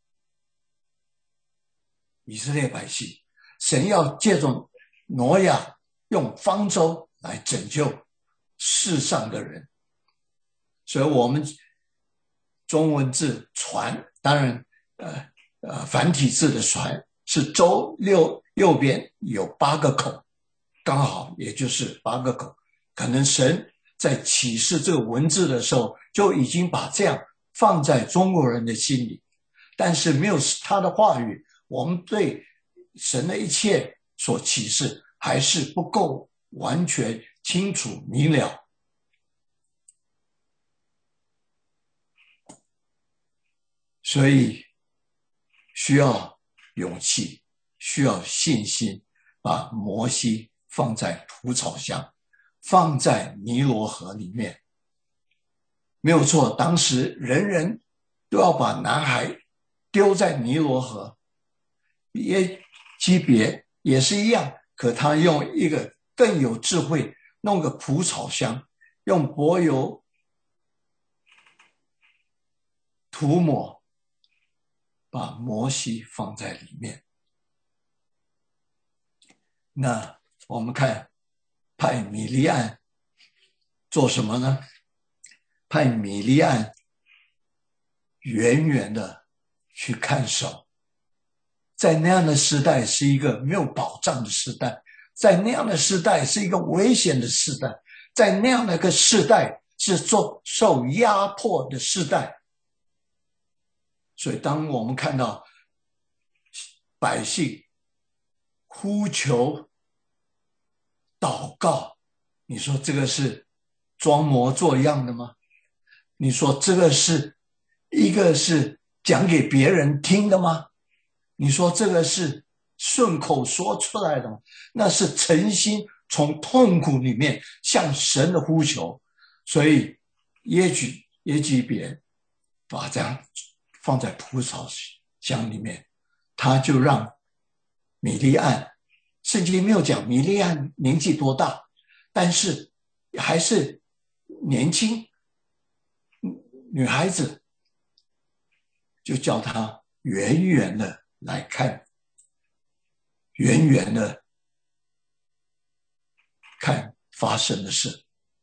以色列百姓，神要借助挪亚用方舟来拯救世上的人。所以我们中文字船，当然呃呃繁体字的船是舟，右右边有八个口，刚好也就是八个口。可能神在启示这个文字的时候就已经把这样放在中国人的心里，但是没有他的话语，我们对神的一切所启示还是不够完全清楚明了。所以需要勇气，需要信心，把摩西放在蒲草箱，放在尼罗河里面。没有错，当时人人都要把男孩丢在尼罗河，约基别也是一样，可他用一个更有智慧，弄个蒲草箱，用柏油涂抹，把摩西放在里面。那我们看派米利暗做什么呢？派米利暗远远的去看守。在那样的时代是一个没有保障的时代，在那样的时代是一个危险的时代，在那样的一个时代是受受压迫的时代。所以当我们看到百姓呼求祷告，你说这个是装模作样的吗？你说这个是一个是讲给别人听的吗？你说这个是顺口说出来的，那是诚心从痛苦里面向神的呼求。所以耶举耶举别把这样放在蒲草箱里面，他就让米利暗，圣经没有讲米利暗年纪多大，但是还是年轻女孩子，就叫她远远的来看，远远的看发生的事。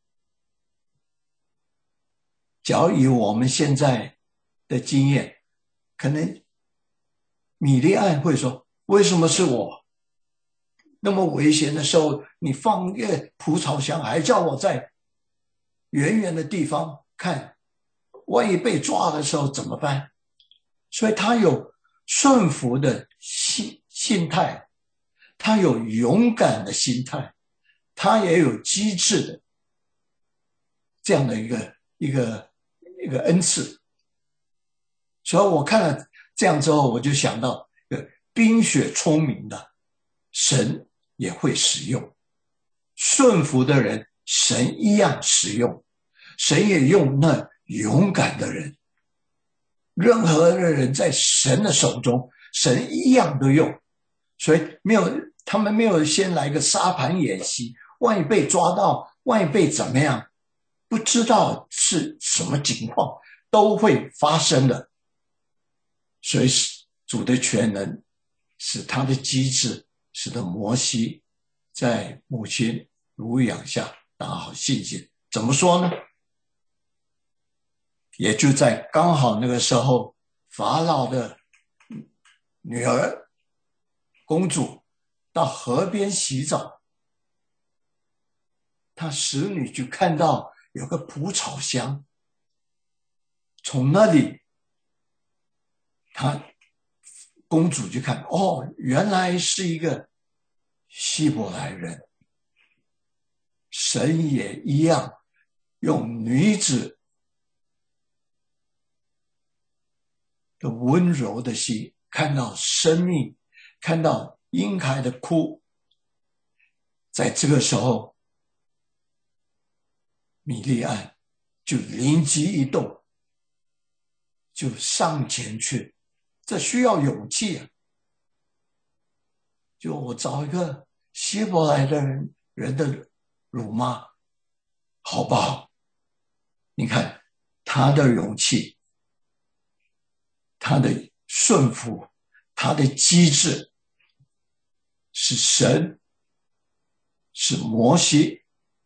假如以我们现在的经验，可能米利暗会说，为什么是我？那么危险的时候，你放一个蒲草箱，还叫我在远远的地方看，万一被抓的时候怎么办？所以他有顺服的心心态，他有勇敢的心态，他也有机智的这样的一个一个一个恩赐。所以我看了这样之后，我就想到冰雪聪明的神也会使用，顺服的人神一样使用，神也用那勇敢的人。任何的人在神的手中，神一样都用。所以没有，他们没有先来个沙盘演习，万一被抓到，万一被怎么样，不知道是什么情况，都会发生的。所以主的全能使他的机智，使得摩西在母亲乳养下打好信心。怎么说呢？也就在刚好那个时候，法老的女儿公主到河边洗澡，她使女就看到有个蒲草箱，从那里她公主就看，哦，原来是一个希伯来人。神也一样用女子的温柔的心，看到生命，看到婴孩的哭。在这个时候，米利暗就灵机一动，就上前去。这需要勇气啊！就我找一个希伯来的人人的乳妈，好不好？你看他的勇气，他的顺服，他的机智，是神，是摩西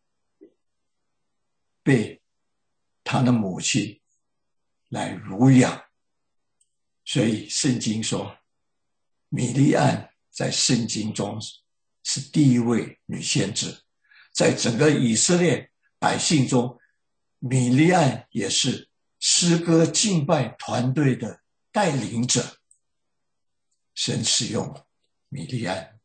被他的母亲来乳养。所以圣经说，米利暗在圣经中是第一位女先知，在整个以色列百姓中，米利暗也是诗歌敬拜团队的带领者。神使用米利暗，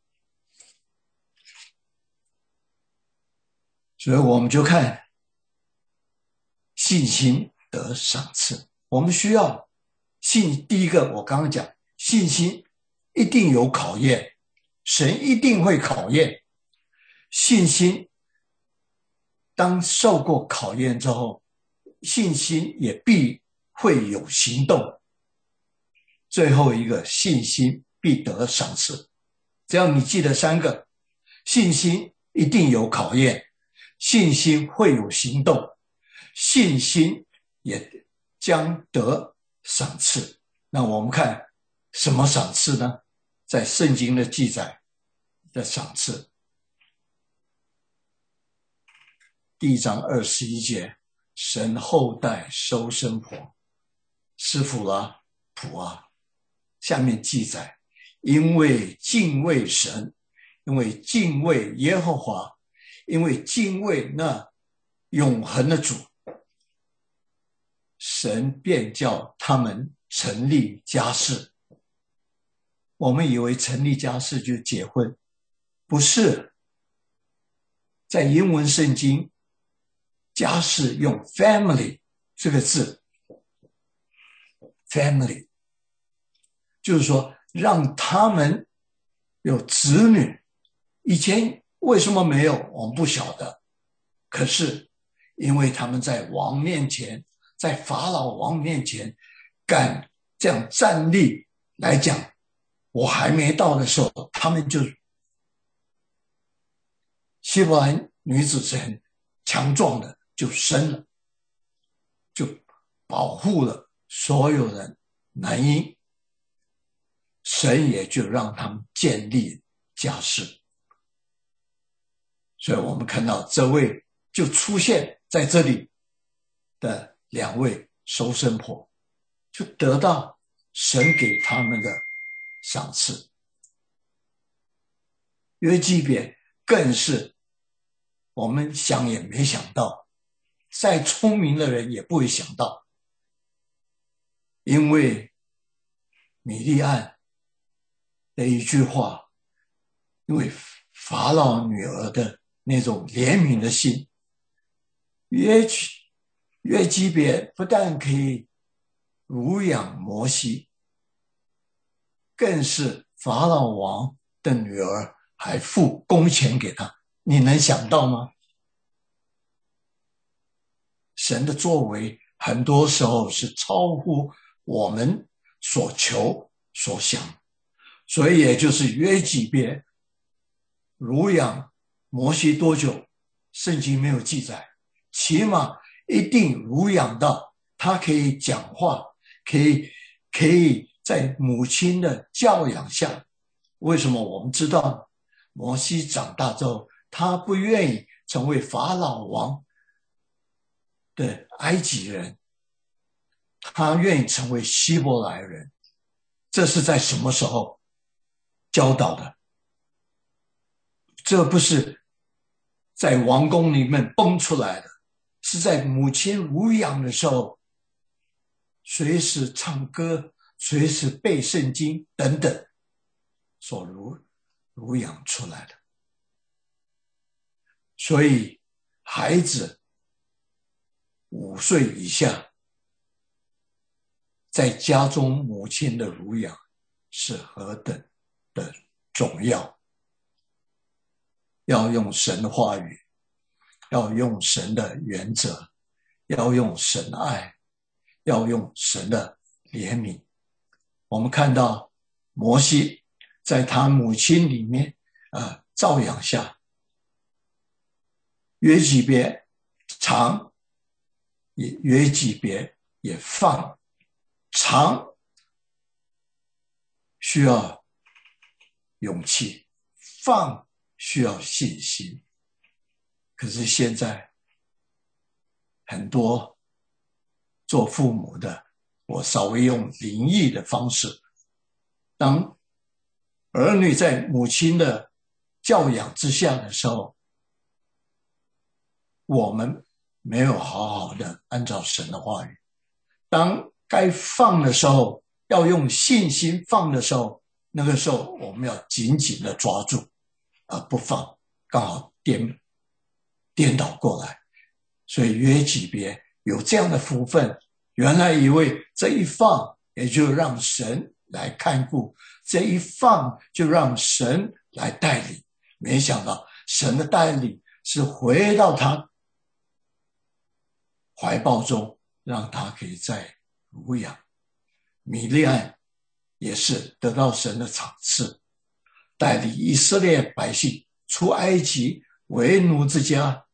所以我们就看信心得赏赐。我们需要信，第一个我刚刚讲，信心一定有考验，神一定会考验。信心当受过考验之后，信心也必会有行动。最后一个，信心必得赏赐。只要你记得三个，信心一定有考验，信心会有行动，信心也将得赏赐。那我们看什么赏赐呢？在圣经的记载的赏赐，第一章二十一节，神后代收生婆施弗拉普啊，下面记载，因为敬畏神，因为敬畏耶和华，因为敬畏那永恒的主，神便叫他们成立家室。我们以为成立家室就结婚，不是。在英文圣经，家室用 family 这个字， family 就是说让他们有子女，以前为什么没有，我们不晓得。可是因为他们在王面前，在法老王面前敢这样站立来讲，我还没到的时候，他们就希伯来女子是很强壮的，就生了，就保护了所有的男婴，神也就让他们建立家室。所以我们看到这位就出现在这里的两位收生婆，就得到神给他们的赏赐。约基别更是我们想也没想到，再聪明的人也不会想到，因为米利暗的一句话，因为法老女儿的那种怜悯的心，约约基别不但可以乳养摩西，更是法老王的女儿，还付工钱给他。你能想到吗？神的作为很多时候是超乎我们所求所想，所以也就是约基别乳养摩西多久，圣经没有记载，起码一定乳养到他可以讲话，可以可以在母亲的教养下。为什么我们知道摩西长大之后，他不愿意成为法老王的埃及人，他愿意成为希伯来人。这是在什么时候教导的？这不是在王宫里面蹦出来的，是在母亲乳养的时候，随时唱歌，随时背圣经等等所乳乳养出来的。所以孩子五岁以下，在家中母亲的乳养是何等的重要。要用神的话语，要用神的原则，要用神的爱，要用神的怜悯。我们看到摩西在他母亲里面呃照养下，约基别长，也约基别也放。长需要勇气，放需要信心。可是现在很多做父母的，我稍微用灵异的方式，当儿女在母亲的教养之下的时候，我们没有好好的按照神的话语，当该放的时候，要用信心放的时候，那个时候我们要紧紧的抓住，而不放，刚好颠颠倒过来。所以约基别有这样的福分，原来以为这一放也就让神来看顾，这一放就让神来带领，没想到神的带领是回到他怀抱中，让他可以再乳养。米利暗也是得到神的赏赐，带领以色列百姓出埃及为奴之家。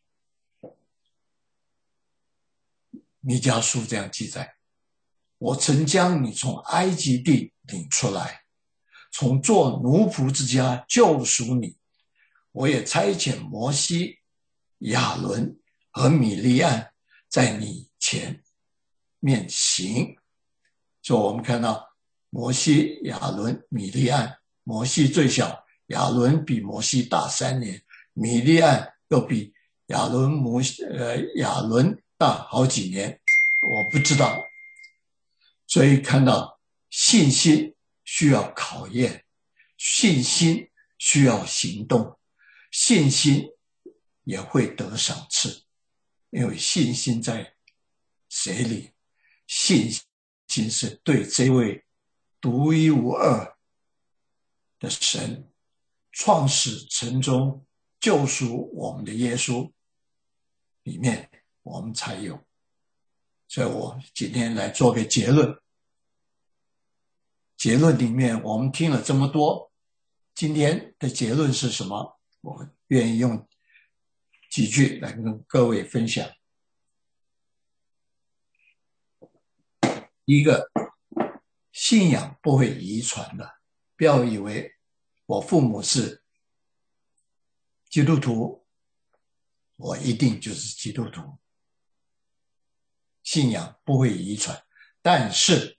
弥迦书这样记载，我曾将你从埃及地领出来，从做奴仆之家救赎你。我也差遣摩西、亚伦和米利暗在你前面行。所以我们看到摩西、亚伦、米利暗，摩西最小，亚伦比摩西大三年，米利暗又比亚伦摩西呃亚伦大好几年，我不知道。所以看到信心需要考验，信心需要行动，信心也会得赏赐，因为信心在谁里？信心是对这位独一无二的神，创始成终救赎我们的耶稣里面我们才有。所以我今天来做个结论。结论里面我们听了这么多，今天的结论是什么？我愿意用几句来跟各位分享。第一个，信仰不会遗传的，不要以为我父母是基督徒，我一定就是基督徒。信仰不会遗传，但是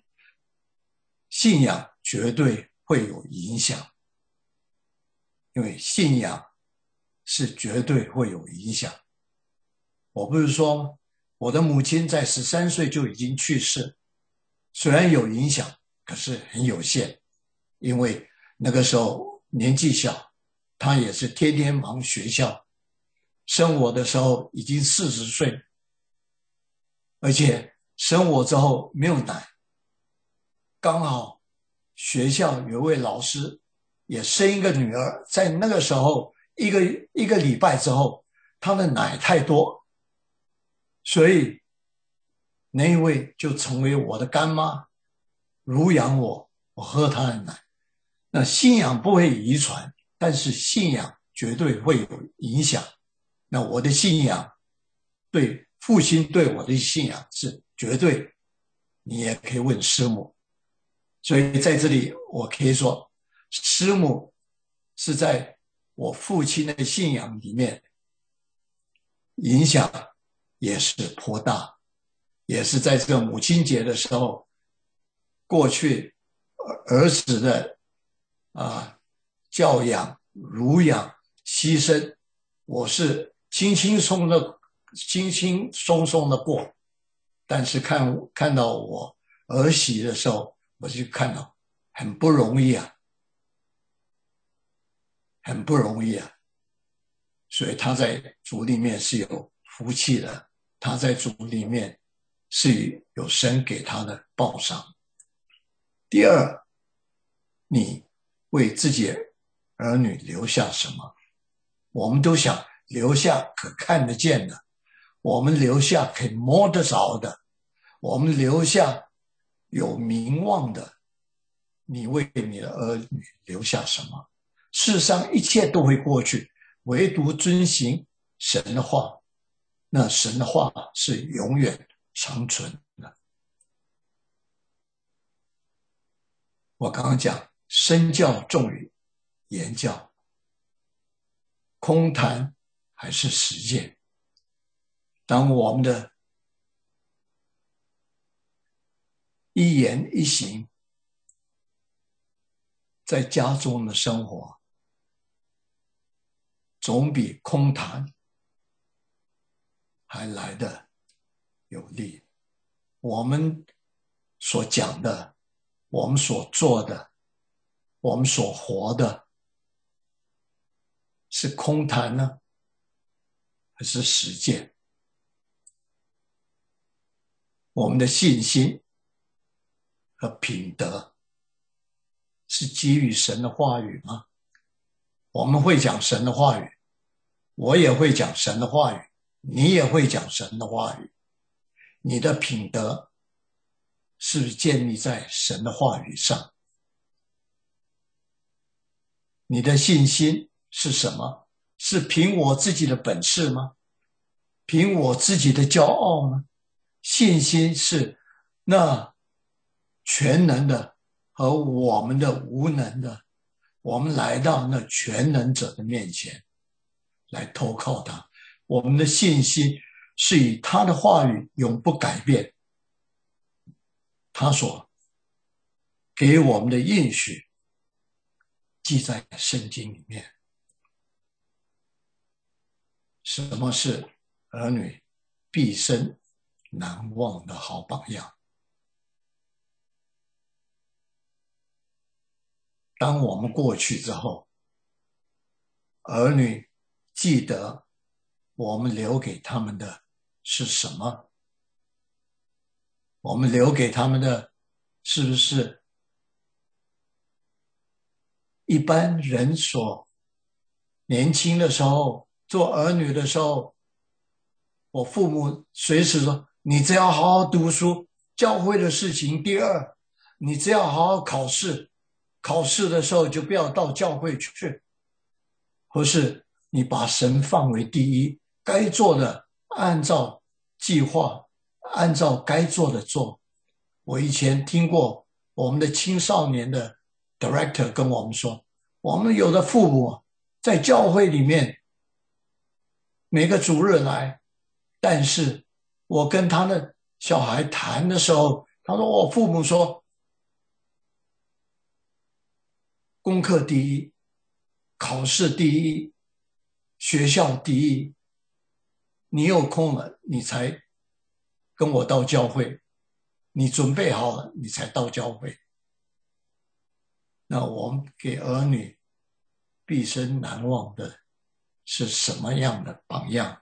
信仰绝对会有影响，因为信仰是绝对会有影响。我不是说我的母亲在十三岁就已经去世，虽然有影响，可是很有限，因为那个时候年纪小，她也是天天忙学校，生我的时候已经四十岁，而且生我之后没有奶，刚好学校有位老师也生一个女儿，在那个时候一个一个礼拜之后，她的奶太多，所以那一位就成为我的干妈，乳养我，我喝她的奶。那信仰不会遗传，但是信仰绝对会有影响。那我的信仰对父亲对我的信仰是绝对，你也可以问师母。所以在这里我可以说，师母是在我父亲的信仰里面影响也是颇大，也是在这个母亲节的时候，过去儿子的啊教养、乳养、牺牲，我是轻轻松的、轻轻松松的过，但是看看到我儿媳的时候，我就看到很不容易啊，很不容易啊，所以他在主里面是有福气的，他在主里面是有神给他的报赏。第二，你为自己儿女留下什么？我们都想留下可看得见的，我们留下可以摸得着的，我们留下有名望的。你为你的儿女留下什么？世上一切都会过去，唯独遵行神的话，那神的话是永远长存的。我刚刚讲身教重于言教，空谈还是实践。当我们的一言一行在家中的生活，总比空谈还来得有利。我们所讲的，我们所做的，我们所活的，是空谈呢，还是实践？我们的信心和品德是基于神的话语吗？我们会讲神的话语，我也会讲神的话语，你也会讲神的话语。你的品德是不是建立在神的话语上？你的信心是什么？是凭我自己的本事吗？凭我自己的骄傲吗？信心是那全能的和我们的无能的，我们来到那全能者的面前来投靠他。我们的信心是以他的话语永不改变，他所给我们的应许记在圣经里面。什么是儿女毕生难忘的好榜样？当我们过去之后，儿女记得我们留给他们的是什么？我们留给他们的是不是一般人所年轻的时候做儿女的时候，我父母随时说，你只要好好读书，教会的事情第二，你只要好好考试，考试的时候就不要到教会去，或是你把神放为第一，该做的按照计划，按照该做的做。我以前听过我们的青少年的 director 跟我们说，我们有的父母在教会里面每个主日来，但是我跟他的小孩谈的时候，他说我父母说功课第一，考试第一，学校第一，你有空了你才跟我到教会，你准备好了你才到教会。那我们给儿女毕生难忘的是什么样的榜样？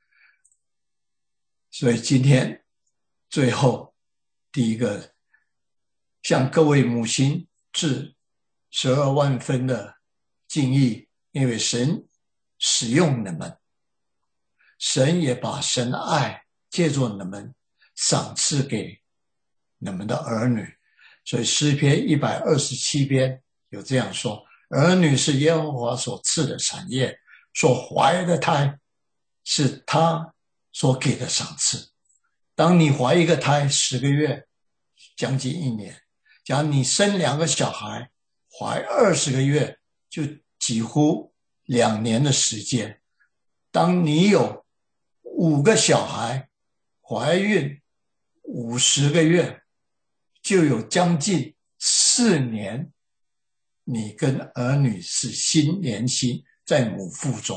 所以今天最后第一个，向各位母亲致十二万分的敬意，因为神使用你们，神也把神的爱借助你们赏赐给你们的儿女。所以诗篇一百二十七篇有这样说，儿女是耶和华所赐的产业，所怀的胎是他所给的赏赐。当你怀一个胎十个月，将近一年，假如你生两个小孩，怀二十个月，就几乎两年的时间。当你有五个小孩，怀孕五十个月，就有将近四年，你跟儿女是心连心，在母腹中。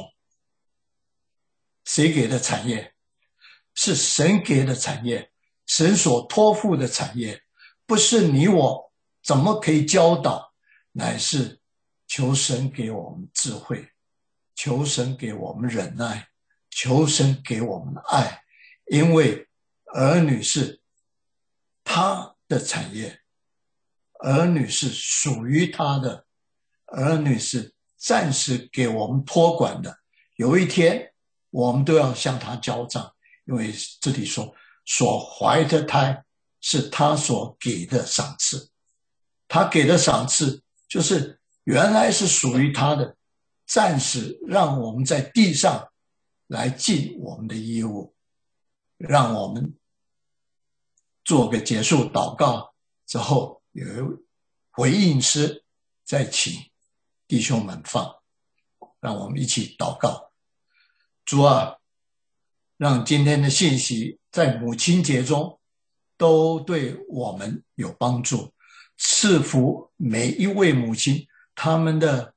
谁给的产业？是神给的产业，神所托付的产业，不是你我怎么可以教导，乃是求神给我们智慧，求神给我们忍耐，求神给我们爱，因为儿女是他的产业，儿女是属于他的，儿女是暂时给我们托管的，有一天我们都要向他交账，因为这里说所怀的胎是他所给的赏赐，他给的赏赐就是原来是属于他的，暂时让我们在地上来尽我们的义务。让我们做个结束祷告之后，有回应诗再请弟兄们放，让我们一起祷告。主啊，让今天的信息在母亲节中都对我们有帮助，赐福每一位母亲，他们的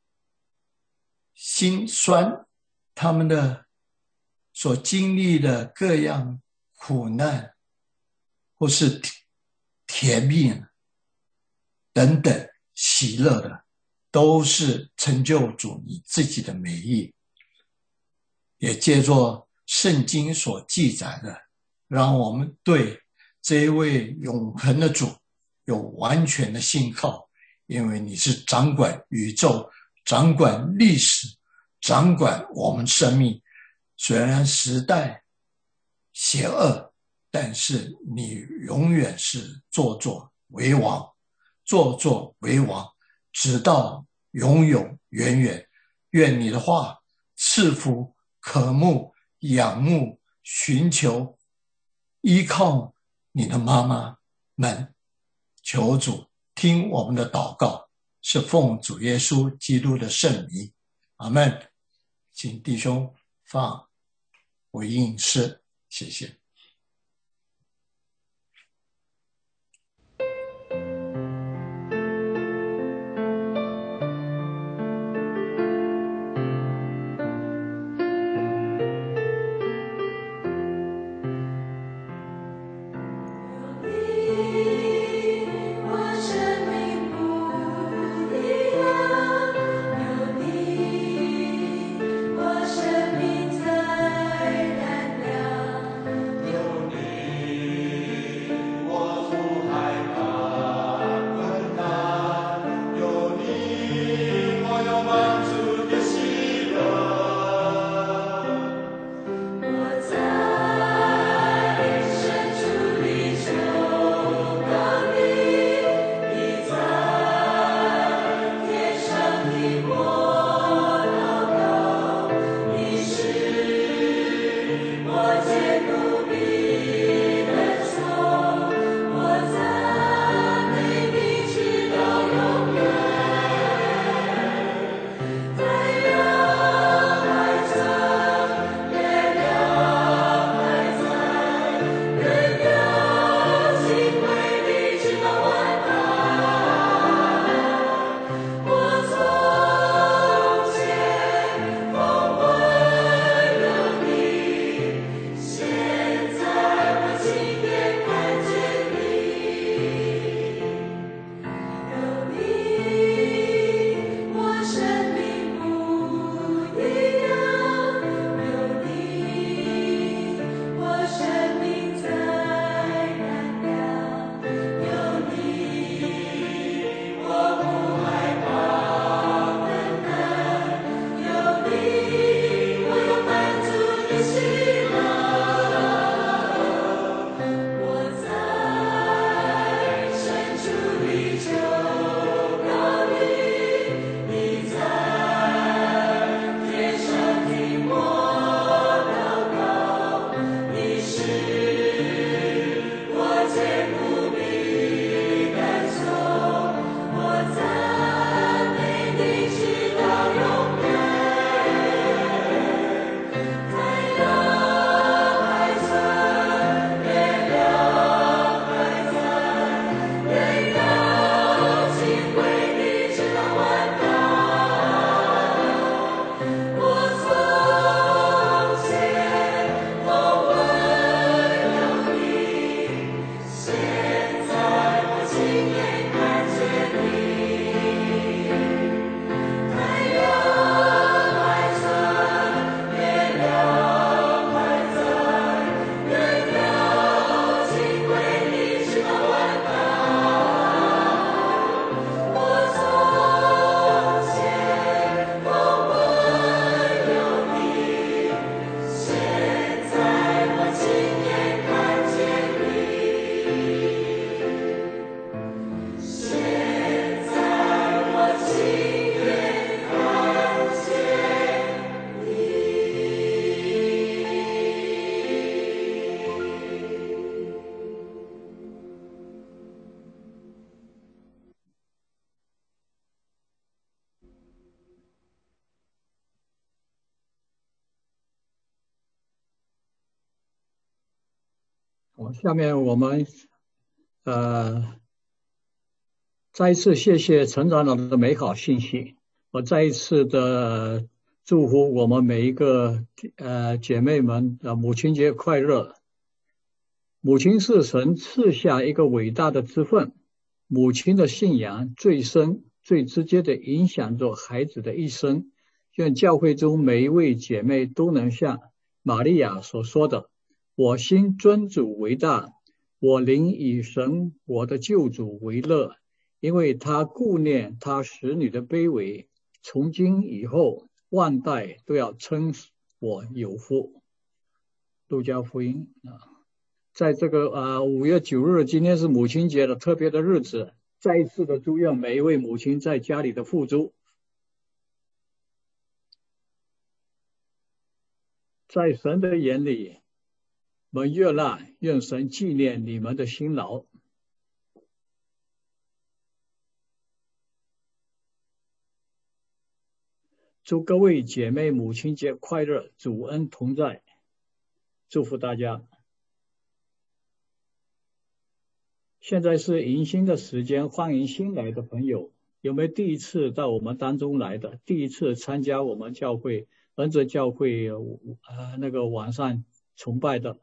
心酸，他们的所经历的各样苦难或是甜蜜等等喜乐的，都是成就主你自己的美意，也借着圣经所记载的，让我们对这一位永恒的主有完全的信靠，因为你是掌管宇宙，掌管历史，掌管我们生命。虽然时代邪恶，但是你永远是坐坐为王，坐坐为王，直到永永远远。愿你的话赐福渴慕仰慕寻求依靠你的妈妈们，求主听我们的祷告，是奉主耶稣基督的圣名，阿们。请弟兄放回应诗，谢谢。 我生命在燃亮。 下面我们呃再一次谢谢陈长老的美好信息，我再一次的祝福我们每一个呃姐妹们的母亲节快乐。母亲是神赐下一个伟大的职分，母亲的信仰最深、最直接的影响着孩子的一生。愿教会中每一位姐妹都能像玛利亚所说的：“我心尊主为大，我灵以神我的救主为乐，因为他顾念他使女的卑微，从今以后万代都要称我有福。”路加福音啊。在这个呃五月九日，今天是母亲节的特别的日子，再一次的祝愿每一位母亲在家里的付出，在神的眼里，我们悦纳，愿神纪念你们的辛劳。祝各位姐妹母亲节快乐，主恩同在，祝福大家。现在是迎新的时间，欢迎新来的朋友。有没有第一次到我们当中来的？第一次参加我们教会恩泽教会呃那个晚上崇拜的？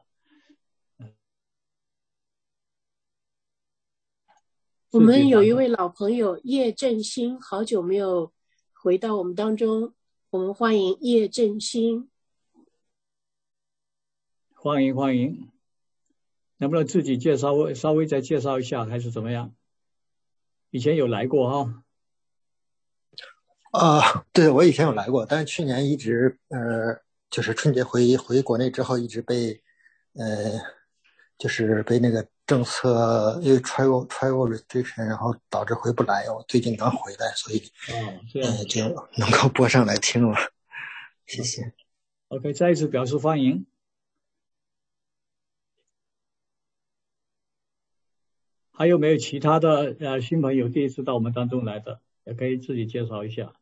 我们有一位老朋友叶振兴，好久没有回到我们当中，我们欢迎叶振兴。 欢迎欢迎。能不能自己介绍，稍微再介绍一下，还是怎么样？以前有来过哈？ 啊、呃，对，我以前有来过，但是去年一直呃，就是春节回回国内之后，一直被呃，就是被那个政策因为 travel travel restriction， 然后导致回不来。我最近刚回来，所以哦，这样呃就能够播上来听了，谢谢。 OK， 再一次表示欢迎。还有没有其他的呃新朋友第一次到我们当中来的，也可以自己介绍一下。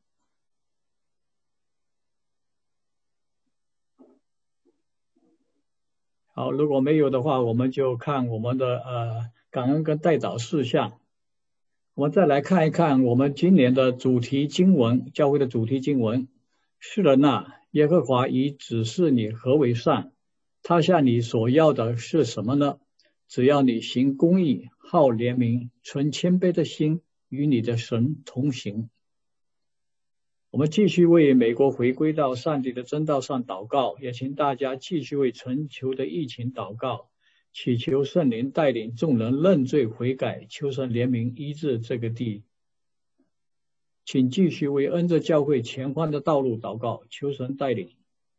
好，如果没有的话，我们就看我们的呃感恩跟代祷事项。我们再来看一看我们今年的主题经文，教会的主题经文。是的那，耶和华已指示你何为善，他向你所要的是什么呢？只要你行公义，好怜悯，存谦卑的心，与你的神同行。我们继续为美国回归到上帝的真道上祷告，也请大家继续为全球的疫情祷告，祈求圣灵带领众人认罪悔改，求神怜悯医治这个地。请继续为恩泽教会前方的道路祷告，求神带领。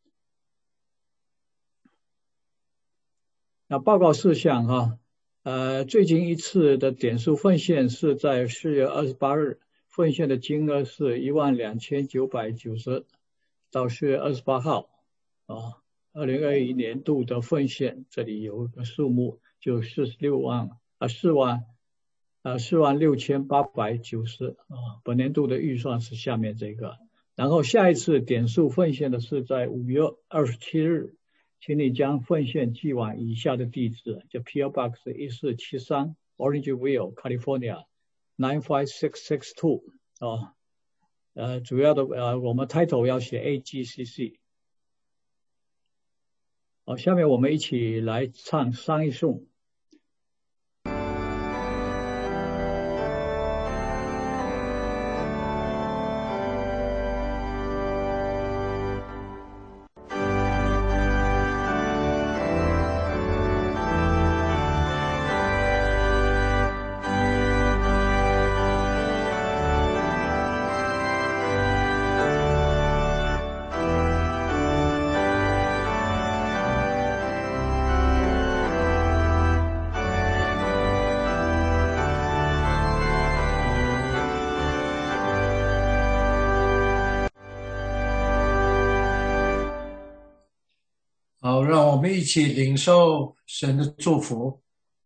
那报告事项哈，呃，最近一次的点数奉献是在四月二十八日，奉献的金额是一万两千九百九十，到四月二十八号啊，二零二一年度的奉献这里有一个数目，就四十六万啊，四万啊，四万六千八百九十啊，本年度的预算是下面这个，然后下一次点数奉献的是在五月二十七日。请你将奉献寄往以下的地址，就 P O Box 一四七三 Orangeville California nine five six six two 啊，呃，主要的呃我们 title 要写 A G C C。好，下面我们一起来唱商一颂。 好，让我们一起领受神的祝福。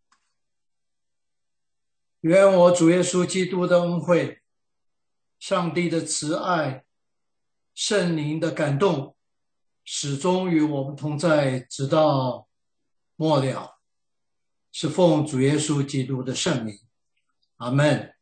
愿我主耶稣基督的恩惠、上帝的慈爱、圣灵的感动，始终与我们同在，直到末了。 是奉主耶稣基督的圣名，阿们。